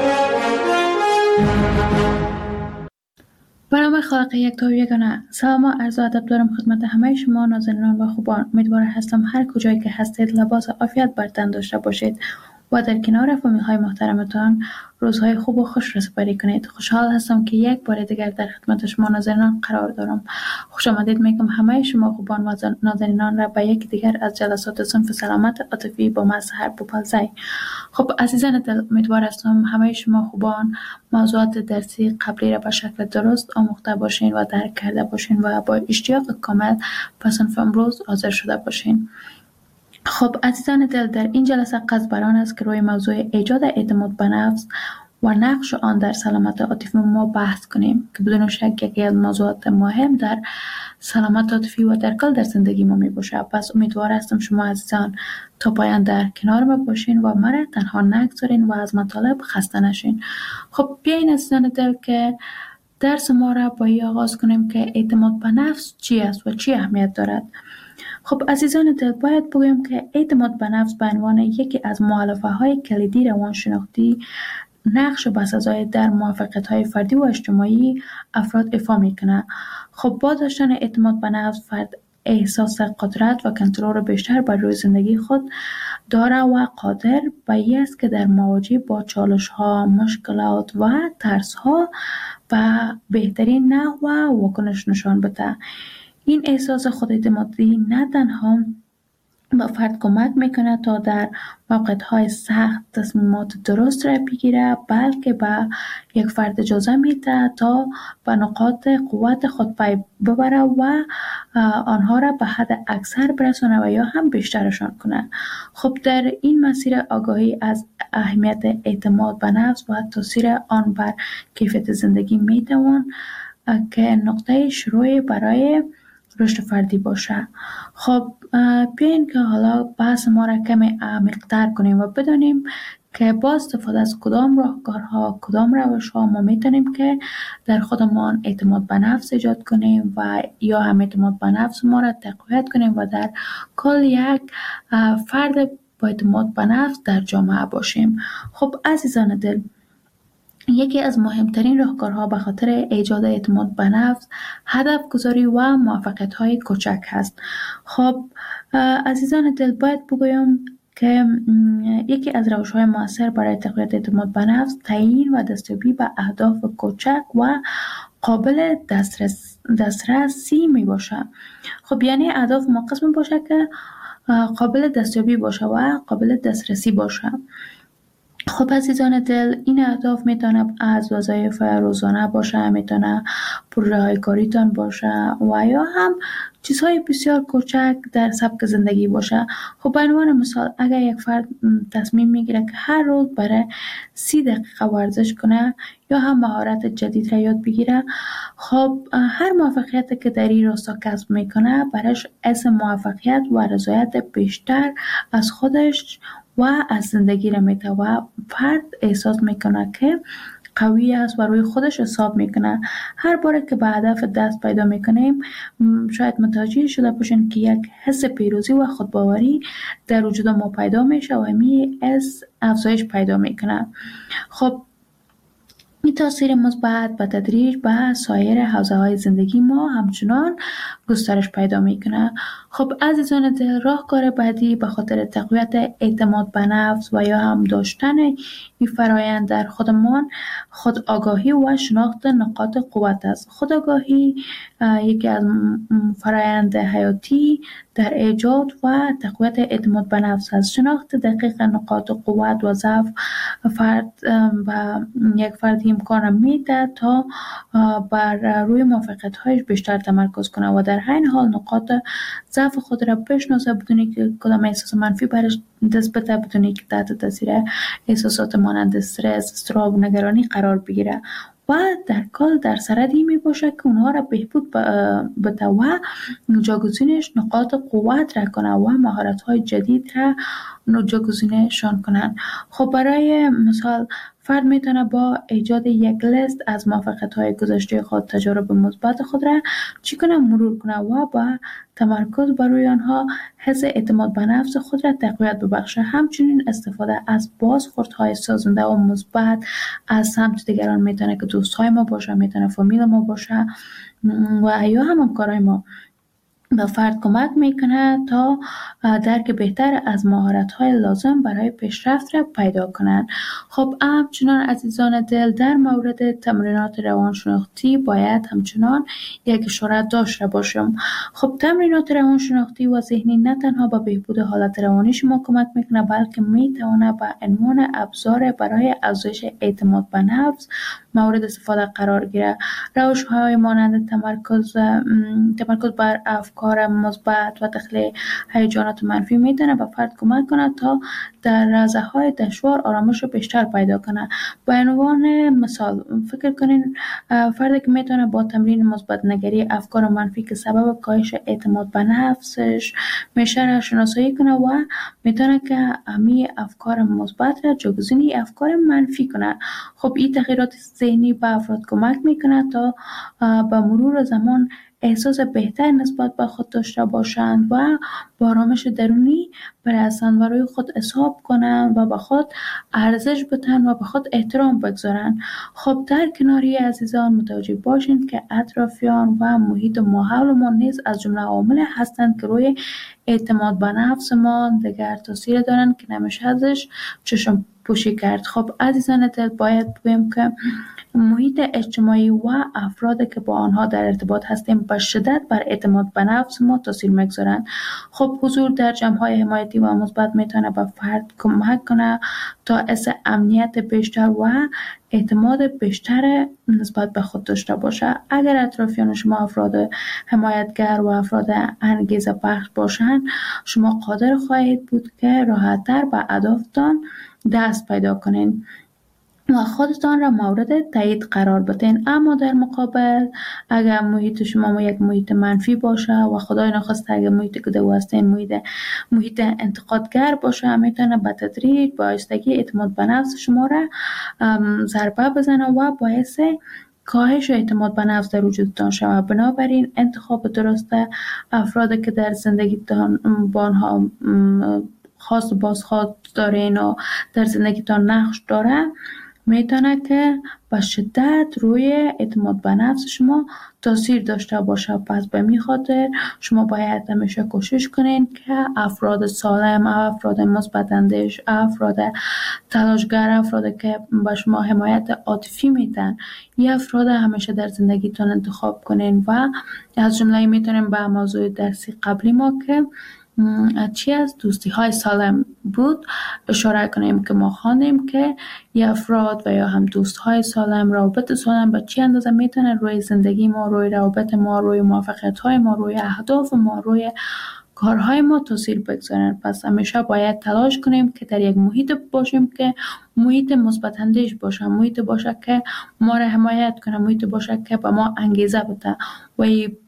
برنامه خلق یک تا یگانه. سلام و عرض ادب دارم خدمت همه شما نازنینان و خوبان. امیدوار هستم هر کجایی که هستید لباس عافیت بر تن داشته باشید و در کنار فامیل های محترمتان روزهای خوب و خوش را سپری کنید. خوشحال هستم که یک بار دیگر در خدمت شما ناظرینان قرار دارم. خوش آمدید میگم همه شما خوبان و ناظرینان را به یک دیگر از جلسات صنف سلامت عاطفی با من سحر بوپلزی. خب عزیزان دل، امیدوار هستم همه شما خوبان موضوعات درسی قبلی را به شکل درست آموخته باشین و درک کرده باشین و با اشتیاق کامل به صنف امروز حاضر شده باشین. خب عزیزان دل، در این جلسه قصد بر آن است که روی موضوع ایجاد اعتماد به نفس و نقش آن در سلامت عاطفی ما بحث کنیم که بدون شک یکی از موضوعات مهم در سلامت عاطفی و در کل در زندگی ما می باشه. پس امیدوار هستم شما عزیزان تا پایان در کنار ما باشین و مرا تنها نگذارین و از مطالب خسته نشین. خب بیاین عزیزان دل که درس ما را با این آغاز کنیم که اعتماد به نفس چی است و چی اهمیت دارد. خب عزیزان دل، باید بگویم که اعتماد به نفس به عنوان یکی از مؤلفه های کلیدی روانشناختی نقش بسزای در موفقیت های فردی و اجتماعی افراد ایفا میکنه. خب با داشتن اعتماد به نفس فرد احساس قدرت و کنترل بیشتر بر روی زندگی خود داره و قادر به این است که در مواجهه با چالش ها، مشکلات و ترس ها به بهترین نحو واکنش نشان بده. این احساس خوداعتمادی نه تنها به فرد کمک میکنه تا در موقعیت‌های سخت تصمیمات درست را بگیره، بلکه به یک فرد اجازه میده تا به نقاط قوت خود پی ببره و آنها را به حد اکثر برسونه و یا هم بیشترشان کنه. خب در این مسیر آگاهی از اهمیت اعتماد به نفس و تاثیر آن بر کیفیت زندگی میتوان که نقطه شروع برای رشد فردی باشه. خب بیاین که حالا بحث ما را کمی عمیق‌تر کنیم و بدانیم که با استفاده از کدام راهکارها، کدام روش‌ها ما میتونیم که در خودمان اعتماد به نفس ایجاد کنیم و یا هم اعتماد به نفس ما را تقویت کنیم و در کل یک فرد با اعتماد به نفس در جامعه باشیم. خب عزیزان دل، یکی از مهمترین راهکارها به خاطر ایجاد اعتماد به نفس هدف گذاری و موفقیت های کوچک هست. خب عزیزان دل، باید بگویم که یکی از روش های مؤثر برای تقویت اعتماد به نفس تعیین و دستیابی به اهداف کوچک و قابل دسترس دسترسی می باشه. خب یعنی اهداف ما قسم باشه که قابل دستیابی باشه و قابل دسترسی باشه. خب عزیزان دل، این اهداف میتونه از وظایف روزانه باشه، میتونه پروژه های کاریتان باشه و یا هم چیزهای بسیار کوچک در سبک زندگی باشه. خب به عنوان مثال اگر یک فرد تصمیم میگیره که هر روز برای سی دقیقه ورزش کنه یا هم مهارت جدید را یاد بگیره، خب هر موفقیت که در این راستا کسب میکنه برایش حس موفقیت و رضایت بیشتر از خودش و از زندگی را میده و فرد احساس میکنه که قوی است و روی خودش حساب میکنه. هر باره که به هدف دست پیدا میکنیم شاید متوجه شده باشین که یک حس پیروزی و خودباوری در وجود ما پیدا میشه و می از افزایش پیدا میکنه. خب این تاثیر مثبت به تدریج به سایر حوزه های زندگی ما همچنان گسترش پیدا میکنه. خب عزیزان دل، راهکار بعدی به خاطر تقویت اعتماد به نفس و یا هم داشتن این فرایند در خودمان خود آگاهی و شناخت نقاط قوت است. خود آگاهی یکی از فرایند حیاتی در ایجاد و تقویت اعتماد به نفس است. شناخت دقیق نقاط قوت و ضعف فرد و یک فرد امکان میده تا بر روی موفقیت‌هایش بیشتر تمرکز کنه و در همین حال نقاط ضعف خود را بشناسه بدون که کدام احساس منفی برش دست بده، بدون که تحت تاثیر احساسات مانند استرس، اضطراب و نگرانی قرار بگیره و در کل در سردی می باشه که اونها را بهبود بده و جاگزینش نقاط قوت را کنه و مهارت های جدید را جاگزینشان کنن. خب برای مثال فرد میتونه با ایجاد یک لیست از موفقیت‌های گذشته خود، تجارب مثبت خود را چی کنه مرور کنه و با تمرکز بر روی آنها حس اعتماد به نفس خود را تقویت ببخشه. همچنین استفاده از بازخوردهای سازنده و مثبت از سمت دیگران میتونه که دوستای ما باشه، میتونه فامیل ما باشه و یا هم همکارای ما به فرد کمک میکنه تا درک بهتر از مهارت‌های لازم برای پیشرفت را پیدا کنند. خب همچنان عزیزان دل در مورد تمرینات روانشناختی باید همچنان یک اشاره داشته باشم. خب تمرینات روانشناختی و ذهنی نه تنها به بهبود حالت روانی شما کمک میکنه بلکه میتونه به عنوان ابزار برای افزایش اعتماد به نفس مورد استفاده قرار گیره. روش‌های مانند تمرکز تمرکز بر افکار مثبت و تخلیه هیجانات منفی میتونه به فرد کمک کنه تا در لحظه‌های دشوار آرامش بیشتر پیدا کنه. به عنوان مثال فکر کنین فردی که میتونه با تمرین مثبت نگری افکار منفی که سبب کاهش اعتماد به نفسش میشه را شناسایی کنه و میتونه که امی افکار مثبت را جایگزین افکار منفی کنه. خب این تغییرات ذهنی به افراد کمک میکنه تا با مرور زمان احساس بهتر نسبت به خود داشته باشند و با آرامش درونی برسند و روی خود حساب کنند و به خود ارزش بدن و به خود احترام بگذارند. خب در کناری عزیزان متوجه باشید که اطرافیان و محیط ماحول ما نیز از جمله عوامل هستند که روی اعتماد به نفس ما دیگر تاثیر دارند که نمیشه ازش چشم پوشی کرد. خب عزیزان دل باید بگویم که محیط اجتماعی و افرادی که با آنها در ارتباط هستیم به شدت بر اعتماد به نفس ما تاثیر میگذارند. خب حضور در جمع‌های حمایتی و مثبت میتونه به فرد کمک کنه تا حس امنیت بیشتر و اعتماد بیشتر نسبت به خود داشته باشه. اگر اطرافیان شما افراد حمایتگر و افراد انگیزه بخش باشند، شما قادر خواهید بود که راحت‌تر به اهدافتان دست پیدا کنین و خودتان را مورد تایید قرار بدین. اما در مقابل اگر محیط شما یک محیط منفی باشه و خدای نخواسته اگر محیط که دو هستین محیط محیط انتقادگر باشه، میتونه به تدریج با آهستگی اعتماد به نفس شما را ضربه بزنه و باعث کاهش اعتماد به نفس در وجودتان شود. بنابراین انتخاب درست افرادی که در زندگیتان با آنها خاص و بازخواد دارین و در زندگیتان نقش داره میتونه که به شدت روی اعتماد به نفس شما تاثیر داشته باشه. پس به می خاطر شما باید همیشه کوشش کنین که افراد سالم، افراد مثبت اندیش، افراد تلاشگر، افراد که به شما حمایت عاطفی میدن، این افراد همیشه در زندگیتون انتخاب کنین. و از جمله میتونیم به موضوع درسی قبلی ما که چی از دوستی های سالم بود اشاره کنیم که ما خواندیم که یه افراد و یا هم دوست های سالم، روابط سالم به چی اندازه میتونه روی زندگی ما، روی روابط ما، روی موفقیت های ما، روی اهداف ما، روی کارهای ما تاثیر بگذارن. پس همیشه باید تلاش کنیم که در یک محیط باشیم که محیط مثبت اندیش باشه، محیط باشه که ما را حمایت کنه، محیط باشه که به ما انگیزه بده و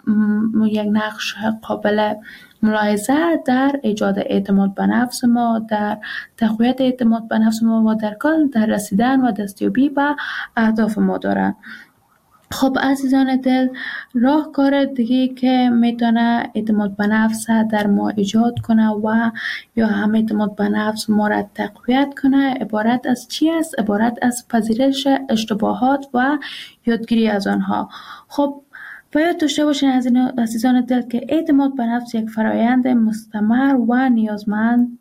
یک نقش قابل ملاحظه در ایجاد اعتماد به نفس ما، در تقویت اعتماد به نفس ما و در کل در رسیدن و دستیابی به اهداف ما دارن. خب عزیزان دل، راهکار دیگه که میتونه اعتماد به نفس در ما ایجاد کنه و یا هم اعتماد به نفس ما را تقویت کنه عبارت از چی است؟ عبارت از پذیرش اشتباهات و یادگیری از آنها. خب باید داشته باشین عزیزان دل که اعتماد به نفس یک فرایند مستمر و نیازمند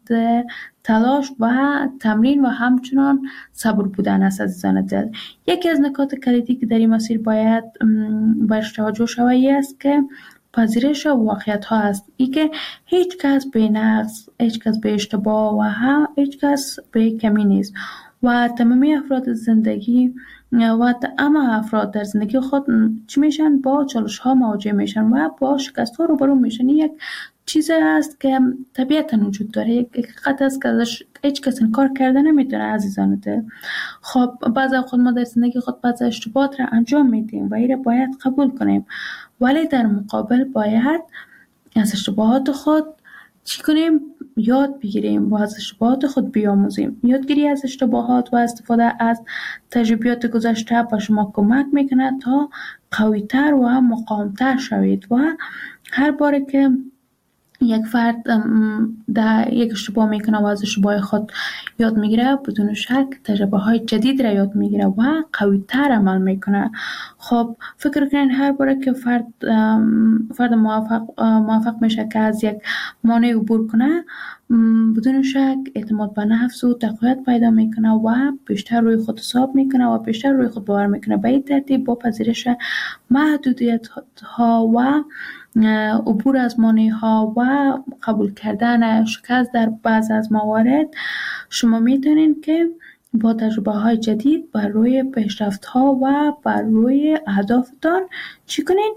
تلاش و تمرین و همچنان صبر بودن است. عزیزان دل، یکی از نکات کلیدی که در این مسیر باید برش توجه شود است که پذیرش واقعیت ها است. ای که هیچ کس به نقص، هیچ کس به اشتباه و هم هیچ کس به کمی نیست و تمامی افراد زندگی و تمام افراد در زندگی خود چی میشن؟ با چالش ها مواجه میشن و با شکست ها روبرو میشن. یک چیزی است که طبیعتا وجود داره، یک حقیقت است که ازش هیچ کس انکار کرده نمیتونه عزیزان دل. خب بعضی خود ما در زندگی خود بعضی اشتباهات را انجام میدیم و این را باید قبول کنیم، ولی در مقابل باید از اشتباهات خود چی کنیم؟ یاد بگیریم و از اشتباهات خود بیاموزیم. یادگیری از اشتباهات و استفاده از تجربیات گذشته به شما کمک میکنه تا قوی‌تر و مقاوم‌تر شوید و هر بار که یک فرد در یک اشتباه میکنه و از اشتباه خود یاد میگیره، بدون شک تجربه های جدید را یاد میگیره و قوی تر عمل میکنه. خب فکر کنین هر باره که فرد فرد موفق موفق میشه که از یک مانع عبور کنه، بدون شک اعتماد به نفس و تقویت پیدا میکنه و بیشتر روی خود حساب میکنه و بیشتر روی خود باور میکنه. به این ترتیب با پذیرش محدودیت ها و عبور از مانع ها و قبول کردن شکست در بعض از موارد، شما میتونین که با تجربه های جدید بر روی پیشرفت ها و بر روی اهدافتان چی کنین؟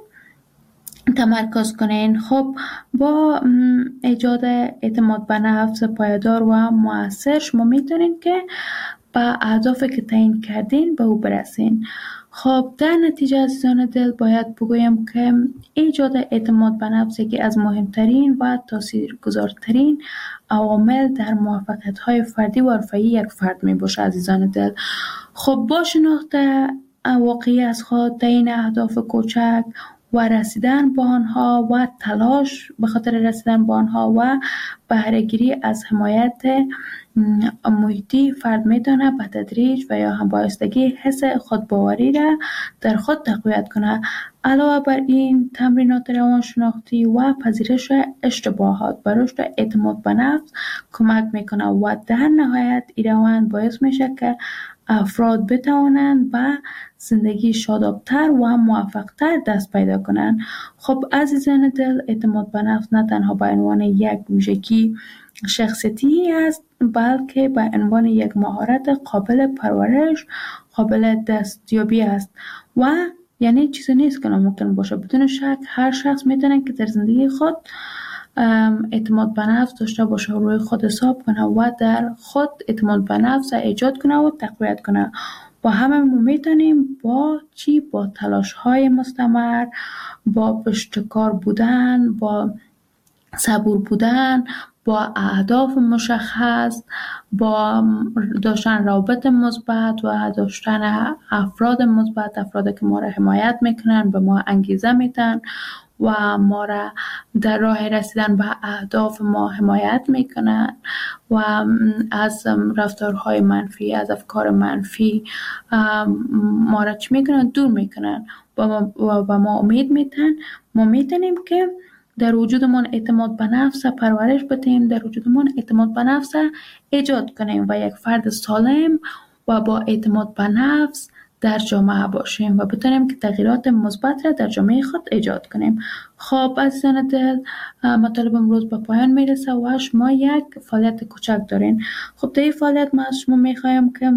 تمرکز کنین. خب با ایجاد اعتماد به نفس پایدار و مؤثر شما میتونین که با اهدافی که تعیین کردین به او برسین. خب در نتیجه عزیزان دل باید بگویم که ایجاد اعتماد به نفس یکی از مهمترین و تاثیرگذارترین عوامل در موفقیت‌های فردی و حرفه‌ای یک فرد می باشه عزیزان دل. خب با شناخت واقعی از خود، تعیین اهداف کوچک و رسیدن به آنها و تلاش به خاطر رسیدن به آنها و بهره‌گیری از حمایت محیطی، فرد میتونه به تدریج و یا هم بایستگی حس خودباوری را در خود تقویت کنه. علاوه بر این تمرینات روانشناختی و پذیرش اشتباهات به رشد اعتماد به نفس کمک میکنه و در نهایت این روند باعث میشه که افراد بتوانند به زندگی شادابتر و موفقتر دست پیدا کنند. خب عزیزان دل، اعتماد به نفس نه تنها به عنوان یک ویژگی شخصیتی است، بلکه به عنوان یک مهارت قابل پرورش، قابل دستیابی است و یعنی چیزی نیست که ناممکن باشه. بدون شک هر شخص میتونه که در زندگی خود اعتماد به نفس داشته باشه و روی خود حساب کنه و در خود اعتماد به نفس ایجاد کنه و تقویت کنه. با همه ما میتونیم با چی؟ با تلاش های مستمر، با پشتکار بودن، با صبور بودن، با اهداف مشخص، با داشتن روابط مثبت و داشتن افراد مثبت، افرادی که ما را حمایت میکنن، به ما انگیزه میدن و ما را در راه رسیدن به اهداف ما حمایت میکنن و از رفتارهای منفی، از افکار منفی ما را چی میکنن؟ دور میکنن و به ما امید میدن. ما میتونیم که در وجودمان اعتماد به نفس پرورش بدیم، در وجودمان اعتماد به نفس ایجاد کنیم و یک فرد سالم و با اعتماد به نفس در جامعه باشیم و بتونیم که تغییرات مثبت را در جامعه خود ایجاد کنیم. خب عزیزان دل، مطالب امروز به پایان میرسه و شما یک فعالیت کوچک دارین. خب در این فعالیت ما از شما میخوایم که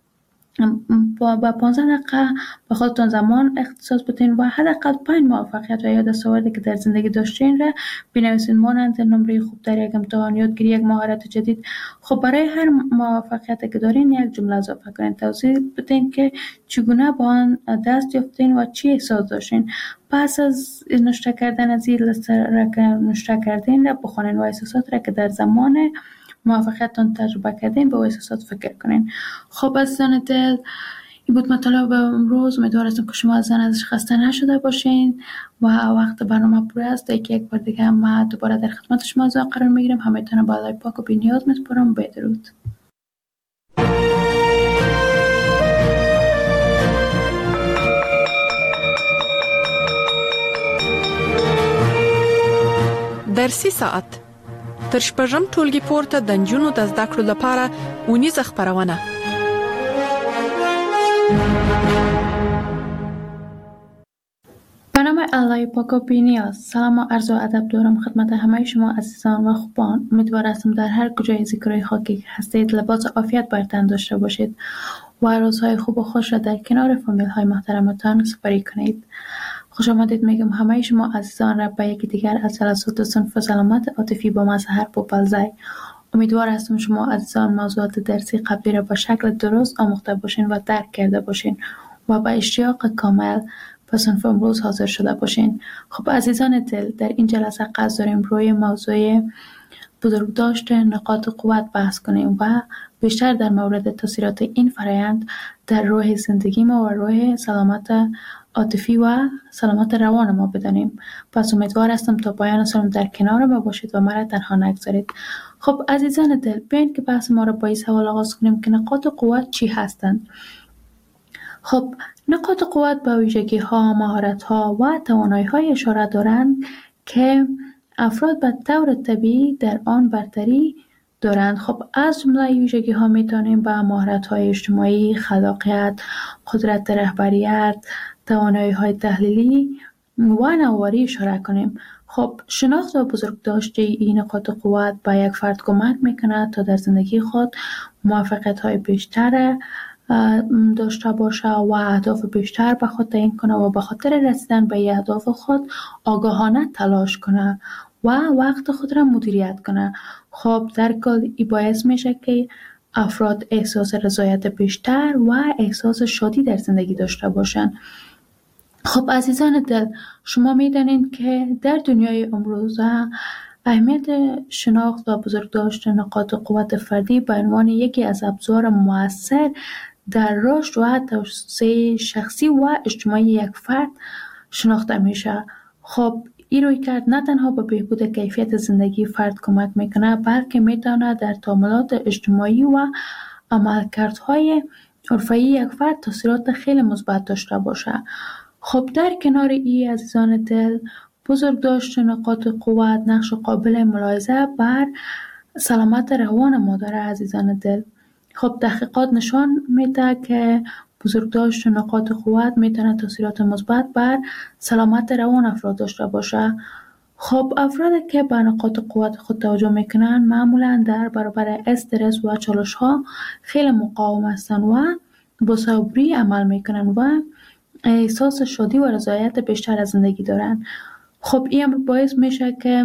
با با پانزده دقیقه به خودتون زمان اختصاص بدین و حداقل پنج موفقیت و یا دستاوردی که در زندگی داشتین را بنویسین، مانند نمره خوب در یک امتحان، یادگیری یک مهارت جدید. خب برای هر موفقیتی که دارین یک جمله اضافه کنین، توضیح بدین که چگونه با آن دست یافتین و چی احساس داشتین. پس از نوشته کردن از این لیست را که نوشته کردین را بخونین و احساسات را که در زمان موفقیتتان تجربه کردین به احساسات فکر کنین. خب عزیزان دل، این بود مطالب امروز. امیدوارم که شما از ازش خسته نشده باشین و وقت برنامه پر است. یکی یک بار دیگه ما دوباره در خدمت شما قرار میگیریم. همتون با الله پاک و بی‌نیاز میسپارم. بدرود. در سی ساعت تر شپږم ټولګي پورته د نجونو د زده کړو لپاره اونیزه خپرونه. به نام الله پاک و بی‌نیاز. سلام و عرض و ادب دارم خدمت همه شما عزیزان و خوبان. امیدوار هستم در هر کجای زیکرای خاکی که هستید لباس عافیت بر تن داشته باشید و روزهای خوب و خوش را در کنار فامیل های محترمتان سپری کنید. خوش آمدید میگم همه شما عزیزان را به یکی دیگر از جلسات صنف سلامت عاطفی با مظهر پوپلزای. امیدوار هستم شما عزیزان موضوعات درسی قبلی را به شکل درست آموخته باشین و درک کرده باشین و با اشتیاق کامل به صنف امروز حاضر شده باشین. خب عزیزان دل، در این جلسه قصد داریم روی موضوع بزرگداشت نقاط قوت بحث کنیم و بیشتر در مورد تاثیرات این فرایند در روح زندگی ما و روح سلامت عاطفی و سلامت روان ما بدانیم. پس امیدوار هستم تا پایان سالم در کنار ما باشید و مرا تنها نگذارید. خب عزیزان دل، بیاین که بحث ما را با این سوال آغاز کنیم که نقاط قوت چی هستند؟ خب نقاط قوت به ویژگی ها، مهارت ها و توانایی های اشاره دارند که افراد به طور طبیعی در آن برتری دارند. خب از جمله ویژگی ها میتونیم به مهارت های اجتماعی، خلاقیت، قدرت رهبریت، توانایی های تحلیلی و نواری اشاره کنیم. خب شناخت و بزرگداشت این نقاط قوت به یک فرد کمک میکنه تا در زندگی خود موفقیت های بیشتر داشته باشه و اهداف بیشتر به خود تعیین کنه و به خاطر رسیدن به اهداف خود آگاهانه تلاش کنه و وقت خود را مدیریت کنه. خب در کل این باعث میشه که افراد احساس رضایت بیشتر و احساس شادی در زندگی داشته باشن. خب عزیزان دل، شما میدانید که در دنیای امروزه اهمیت شناخت و بزرگداشت نقاط قوت فردی به عنوان یکی از ابزار مؤثر در رشد و توسعه شخصی و اجتماعی یک فرد شناخته میشه. خب این رویکرد نه تنها به بهبود کیفیت زندگی فرد کمک میکنه، بلکه میتونه در تعاملات اجتماعی و عملکردهای حرفه‌ای یک فرد تاثیرات خیلی مثبت داشته باشه. خب در کنار این عزیزان دل، بزرگداشت نقاط قوت نقش قابل ملاحظه بر سلامت روان ما داره عزیزان دل. خب تحقیقات نشان میده که بزرگداشت نقاط قوت میتونه تاثیرات مثبت بر سلامت روان افراد داشته باشه. خب افرادی که به نقاط قوت خود توجه میکنن معمولا در برابر استرس و چالش ها خیلی مقاوم هستن و با صبری عمل میکنن و احساس شادی و رضایت بیشتر از زندگی دارن. خب این باعث میشه که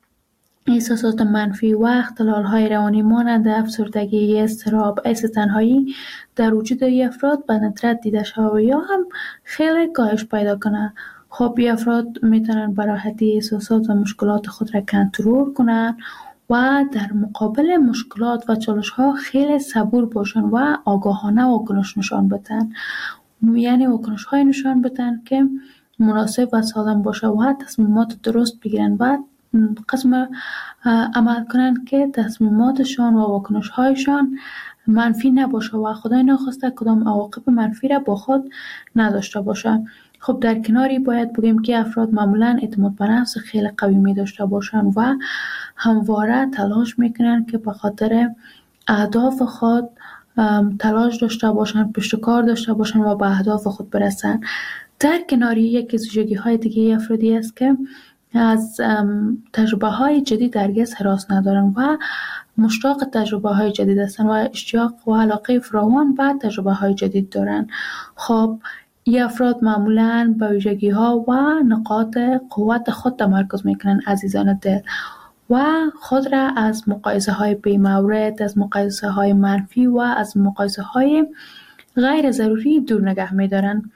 احساسات منفی و اختلال‌های روانی مانند افسردگی، اضطراب، احساس تنهایی در وجود افراد به ندرت دیده شود و یا هم خیلی کاهش پیدا کنه. خب این افراد میتونن به راحتی احساسات و مشکلات خود را کنترل کنن و در مقابل مشکلات و چالش‌ها خیلی صبور باشن و آگاهانه واکنش نشان بدن. یعنی واکنش های نشان بدن که مناسب و سالم باشه و تصمیمات درست بگیرن و قسم عمل کنن که تصمیماتشان و واکنش هایشان منفی نباشه و خدای نخواسته کدام عواقب منفی را با خود نداشته باشه. خب در کناری باید بگیم که افراد معمولا اعتماد به نفس خیلی قوی می داشته باشن و همواره تلاش میکنن که به خاطر اهداف خود تلاش داشته باشن، پشتکار داشته باشن و به اهداف خود برسن. در کناری یکی از ویژگی های دیگه افرادی است که از تجربه های جدید هرگز هراس ندارن و مشتاق تجربه های جدید هستن و اشتیاق و علاقه فراوان به تجربه های جدید دارن. خب این افراد معمولاً به ویژگی ها و نقاط قوت خود تمرکز میکنن عزیزان دل و خود را از مقایسه های بی‌مورد، از مقایسه های منفی و از مقایسه های غیر ضروری دور نگه می‌دارند.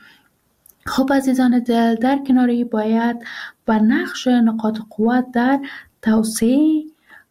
خب عزیزان دل، در کناری باید به نقش نقاط قوت در توسعه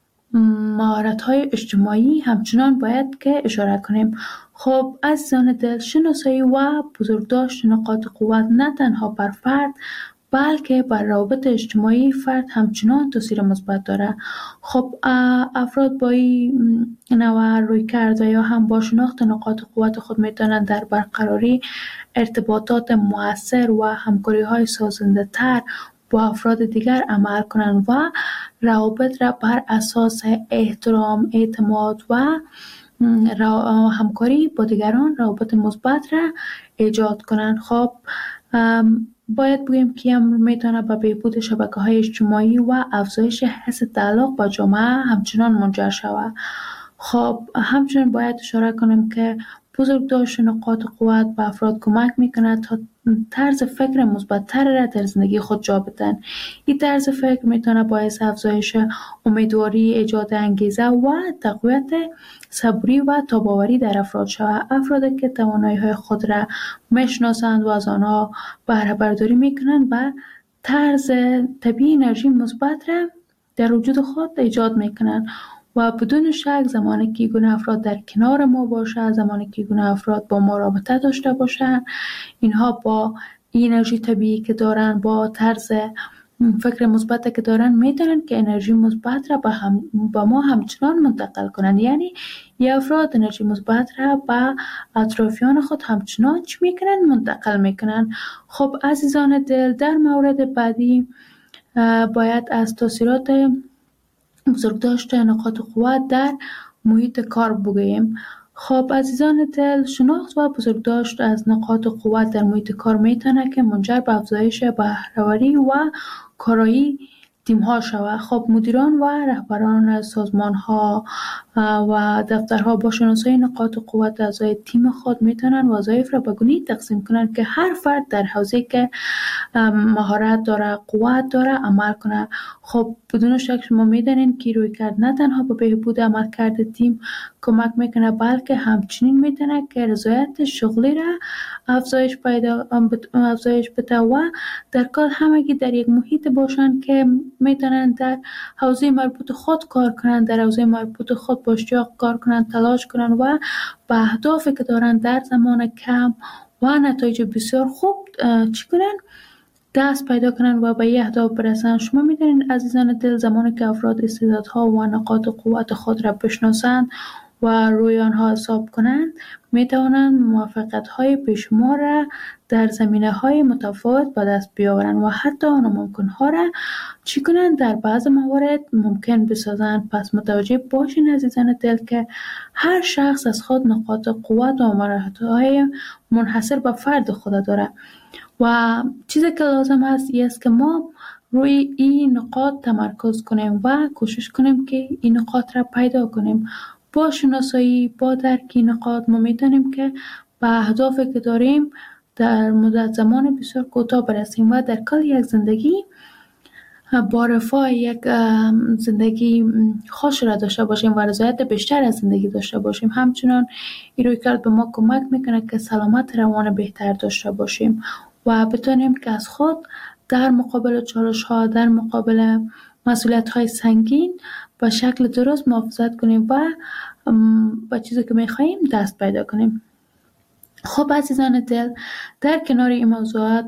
مهارت‌های اجتماعی همچنان باید که اشاره کنیم. خب عزیزان دل، شناسایی و بزرگداشت نقاط قوت نه تنها بر فرد بلکه بر روابط اجتماعی فرد همچنان تاثیر مثبت داره. خب افراد با این نوع رویکرد یا هم با شناخت نقاط قوت خود میتونن در برقراری ارتباطات مؤثر و همکاری‌های سازنده تر با افراد دیگر عمل کنند و روابط را بر اساس احترام، اعتماد و همکاری با دیگران روابط مثبت را ایجاد کنند. خب باید بگوییم که امر میتونه به بهبود شبکه‌های اجتماعی و افزایش حس تعلق با جامعه همچنان منجر شود. خب همچنین باید اشاره کنیم که بزرگداشت نقاط قوت به افراد کمک میکنه تا طرز فکر مثبت‌تر را در زندگی خود جا بدن. این طرز فکر میتونه باعث افزایش امیدواری، ایجاد انگیزه و تقویت صبری و تاباوری در افراد شود. افرادی که توانایی‌های خود را میشناسند و از آنها بهره برداری میکنند و طرز طبیعی انرژی مثبت را در وجود خود ایجاد میکنند و بدون شک زمانی که این افراد در کنار ما باشه، زمانی که این افراد با ما رابطه داشته باشن، اینها با این انرژی طبیعی که دارن، با طرز فکر مثبت که دارن، میتونن که انرژی مثبت را با, هم با ما همچنان منتقل کنن. یعنی این افراد انرژی مثبت را با اطرافیان خود همچنان چی میکنن؟ منتقل میکنن. خب عزیزان دل، در مورد بعدی باید از تاثیرات بزرگداشت نقاط قوت در محیط کار بگوییم. خب عزیزان دل، شناخت و بزرگداشت از نقاط قوت در محیط کار میتونه که منجر به افزایش بهره‌وری و کارایی تیم ها شود. خب مدیران و رهبران سازمان ها و دفترها با شناسایی نقاط قوت اعضای تیم خود میتونن وظایف را به گونه‌ای تقسیم کنند که هر فرد در حوزه‌ای که مهارت داره، قوت داره عمل کنه. خب بدون شک شما میدونین که رویکرد نه تنها به بهبود عملکرد تیم کمک میکنه، بلکه همچنین میتونه که رضایت شغلی را افزایش پیدا افزایش بده و در کار همگی در یک محیط باشن که میتونن در حوزه مربوط خود کار کنن، در حوزه مربوط خود با اشتیاق کار کنن، تلاش کنن و به اهدافی که دارن در زمان کم و نتایج بسیار خوب چی کنن؟ دست پیدا کنن و به این اهداف برسن. شما میدونین عزیزان دل، زمانی که افراد استعدادها و نقاط قوت خود را بشناسند و روی آنها حساب کنند، میتوانند موفقیت‌های بیشمار را در زمینه‌های متفاوت به دست بیاورند و حتی ناممکن‌ها را چی کنند؟ در بعض موارد ممکن بسازند. پس متوجه باشین عزیزان دل که هر شخص از خود نقاط قوت و مهارت‌های منحصر به فرد خود داره و چیزی که لازم است این است که ما روی این نقاط تمرکز کنیم و کوشش کنیم که این نقاط را پیدا کنیم. با شناسایی، با درک این نقاط ما میتونیم که به اهدافی که داریم در مدت زمان بسیار کوتاه برسیم و در کل یک زندگی با رفاه یک زندگی خوش را داشته باشیم و رضایت بیشتر از زندگی داشته باشیم. همچنان این رویکرد به ما کمک میکنه که سلامت روان بهتر داشته باشیم و بتونیم که از خود در مقابل چالش ها، در مقابل مسئولیت های سنگین به شکل درست محافظت کنیم و با چیزی که میخواییم دست پیدا کنیم. خب عزیزان دل، در کنار این موضوعات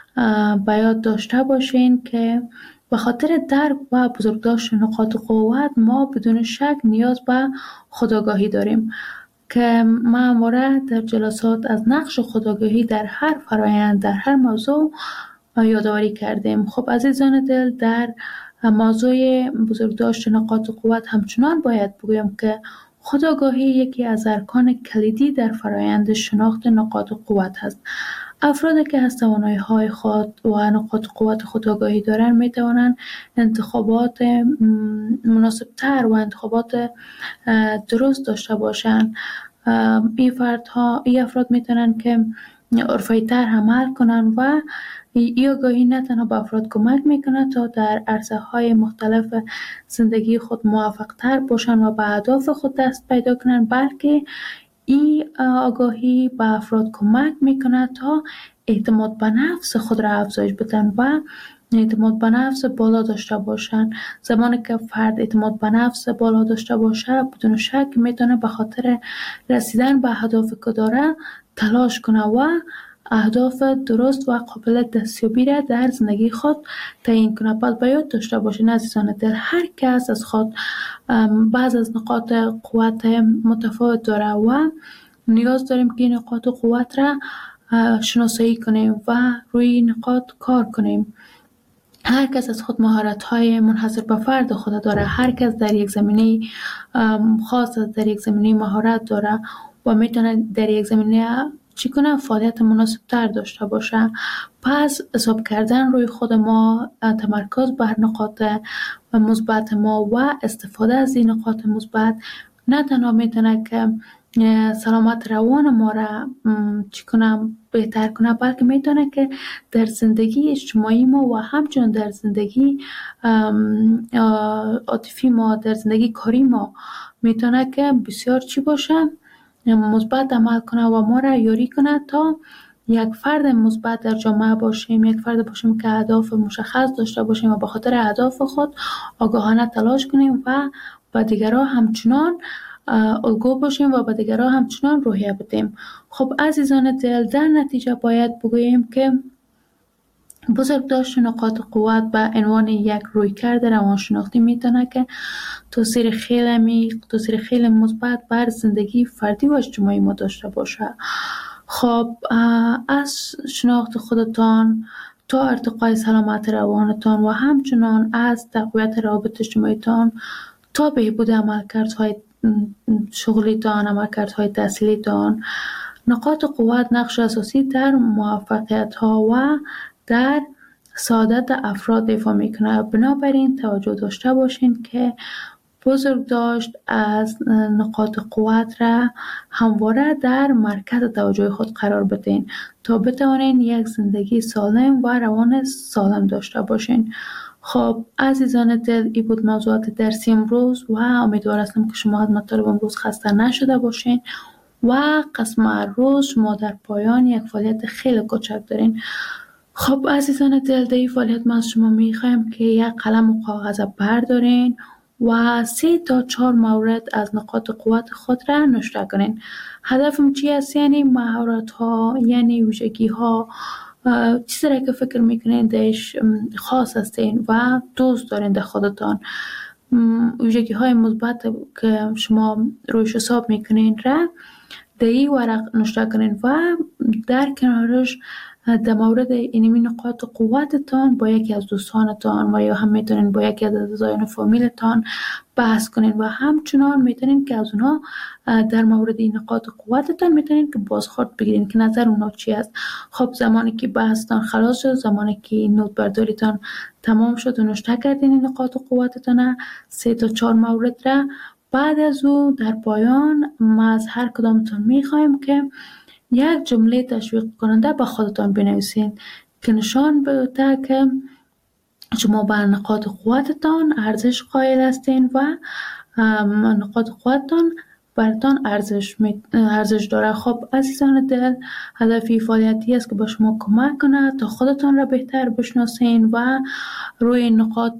باید داشته باشین که به خاطر درک و بزرگداشت نقاط قوت ما بدون شک نیاز به خودآگاهی داریم که ما همواره در جلسات از نقش خودآگاهی در هر فرایند، در هر موضوع یادآوری کردیم. خب عزیزان دل، در موضوع بزرگداشت نقاط قوت همچنان باید بگویم که خودآگاهی یکی از ارکان کلیدی در فرایند شناخت نقاط قوت است. افرادی که از توانایی‌های خود و نقاط قوت خودآگاهی دارند می توانند انتخابات مناسب‌تر و انتخابات درست داشته باشند. این فردها، این افراد می توانند که عرفی‌تر عمل کنند و این آگاهی نه تنها به افراد کمک میکنه تا در عرصه‌های مختلف زندگی خود موفق‌تر باشن و به اهداف خود دست پیدا کنن، بلکه این آگاهی به افراد کمک میکنه تا اعتماد به نفس خود را افزایش بدن و اعتماد به نفس بالا داشته باشن. زمانی که فرد اعتماد به نفس بالا داشته باشه، بدون شک میتونه به خاطر رسیدن به اهدافی که داره تلاش کنه و اهداف درست و قابل دستیابی را در زندگی خود تعیین کنه. پس باید داشته باشین عزیزان دل، هر کس از خود بعض از نقاط قوت متفاوت داره و نیاز داریم که این نقاط قوت را شناسایی کنیم و روی این نقاط کار کنیم. هر کس از خود مهارت‌های منحصر به فرد خود داره، هر کس در یک زمینه خاص در یک زمینه مهارت داره و میتونه در یک زمینه چی کنه فعالیت مناسب تر داشته باشه. پس حساب کردن روی خود ما، تمرکز بر نقاط مثبت ما و استفاده از این نقاط مثبت نه تنها میتونه که سلامت روان ما را چی کنم بهتر کنه، بلکه میتونه که در زندگی اجتماعی ما و همچنین در زندگی عاطفی ما، در زندگی کاری ما میتونه که بسیار چی باشه، مثبت عمل کنه و ما را یاری کنه تا یک فرد مثبت در جامعه باشیم، یک فرد باشیم که اهداف مشخص داشته باشیم و به خاطر اهداف خود آگاهانه تلاش کنیم و به دیگران همچنان الگو باشیم و به دیگران همچنان روحیه بدیم. خب عزیزان دل، در نتیجه باید بگوییم که بزرگداشت نقاط قوت به عنوان یک رویکرد روانشناختی میتونه که تاثیر خیلی عمیق، تاثیر خیلی مثبت بر زندگی فردی و اجتماعی ما داشته باشه. خب از شناخت خودتان تا ارتقای سلامت روانتان و همچنان از تقویت روابط اجتماعیتان تا بهبود عملکردهای شغلیتان، عملکردهای تحصیلیتان، نقاط قوت نقش اساسی در موفقیت ها و در سعادت افراد ایفا میکنه. بنابراین توجه داشته باشین که بزرگداشت از نقاط قوت را همواره در مرکز توجه خود قرار بدین تا بتوانین یک زندگی سالم و روان سالم داشته باشین. خب عزیزان دل، این بود موضوعات درسی امروز و امیدوار هستم که شما از مطالب امروز خسته نشده باشین و قسم روز شما در پایان یک فعالیت خیلی کوچک دارین. خب عزیزان دل، در این فعالیت ما از شما میخوایم که یک قلم و کاغذ بردارین و سه تا چهار مورد از نقاط قوت خود را نشته کنین. هدفم چی است؟ یعنی مهارت ها، یعنی ویژگی ها، چیزی را که فکر میکنین دهش خاص هستین و دوست دارین در خودتان، ویژگی های مثبت که شما رویش حساب میکنین را در این ورق نشته کنین و در کنارش در مورد اینمی نقاط قوتتان با یکی از دوستانتان و یا هم میتونین با یکی از اعضایان فامیلتان بحث کنین و همچنان میتونین که از اونها در مورد این نقاط قوتتان میتونین که بازخورد بگیرین که نظر اونها چی است. خب زمانی که بحثتان خلاص شد، زمانی که نوت برداریتان تمام شد و نشته کردین این نقاط قوتتان سه تا چهار مورد را، بعد از او در پایان ما از هر کدامتان میخوایم که یک جمله تشویق کننده به خودتان بنویسین که نشان بده که شما بر نقاط قوتتان ارزش قائل هستین و نقاط قوتتان برتان ارزش ارزش داره. خب عزیزان دل، هدفی فعالیتی است که به شما کمک کنه تا خودتان را بهتر بشناسین و روی نقاط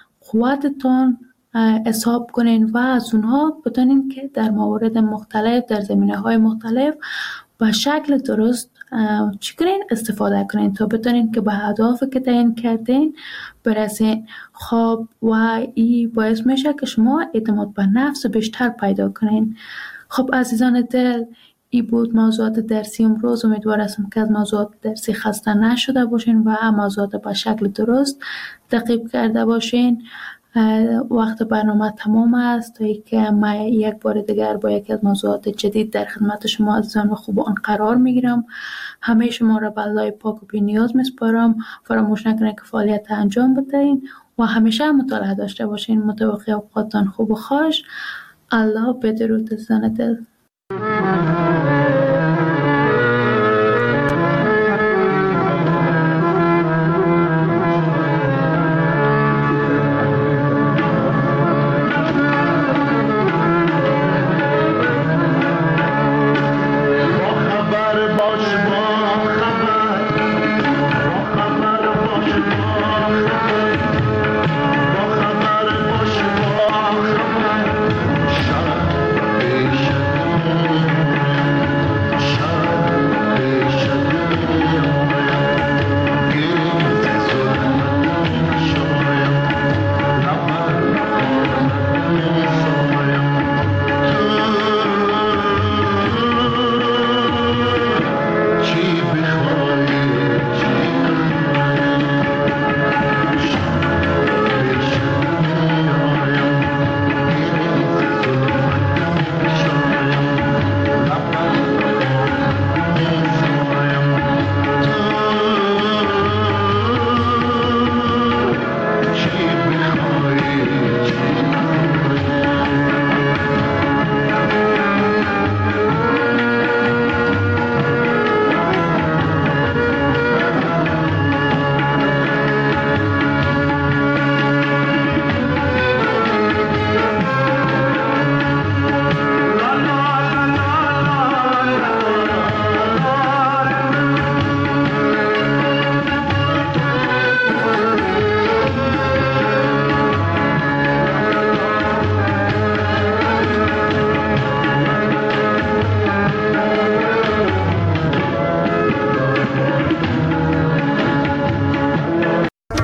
قوتتان حساب کنین و از اونها بتونین که در موارد مختلف، در زمینه‌های مختلف به شکل درست چی کنین استفاده کنین تا بتونین که به اهدافی که تعیین کردین برسین. خب و این باعث میشه که شما اعتماد به نفس بیشتر پیدا کنین. خب عزیزان دل، این بود موضوعات درسی امروز. امیدوار هستم که از موضوعات درسی خسته نشده باشین و موضوعات به شکل درست تعقیب کرده باشین. وقت برنامه تمام است تا اینکه ما یک بار دیگر با یکی از موضوعات جدید در خدمت شما عزیزان و خوبان قرار میگیرم. همه شما را به الله پاک و بی نیاز میسپارم. فراموش نکنید که فعالیت انجام بدهید و همیشه مطالعه داشته باشین. متوقع اوقاتتان خوب و خوش. الله بدرود عزیزان دل.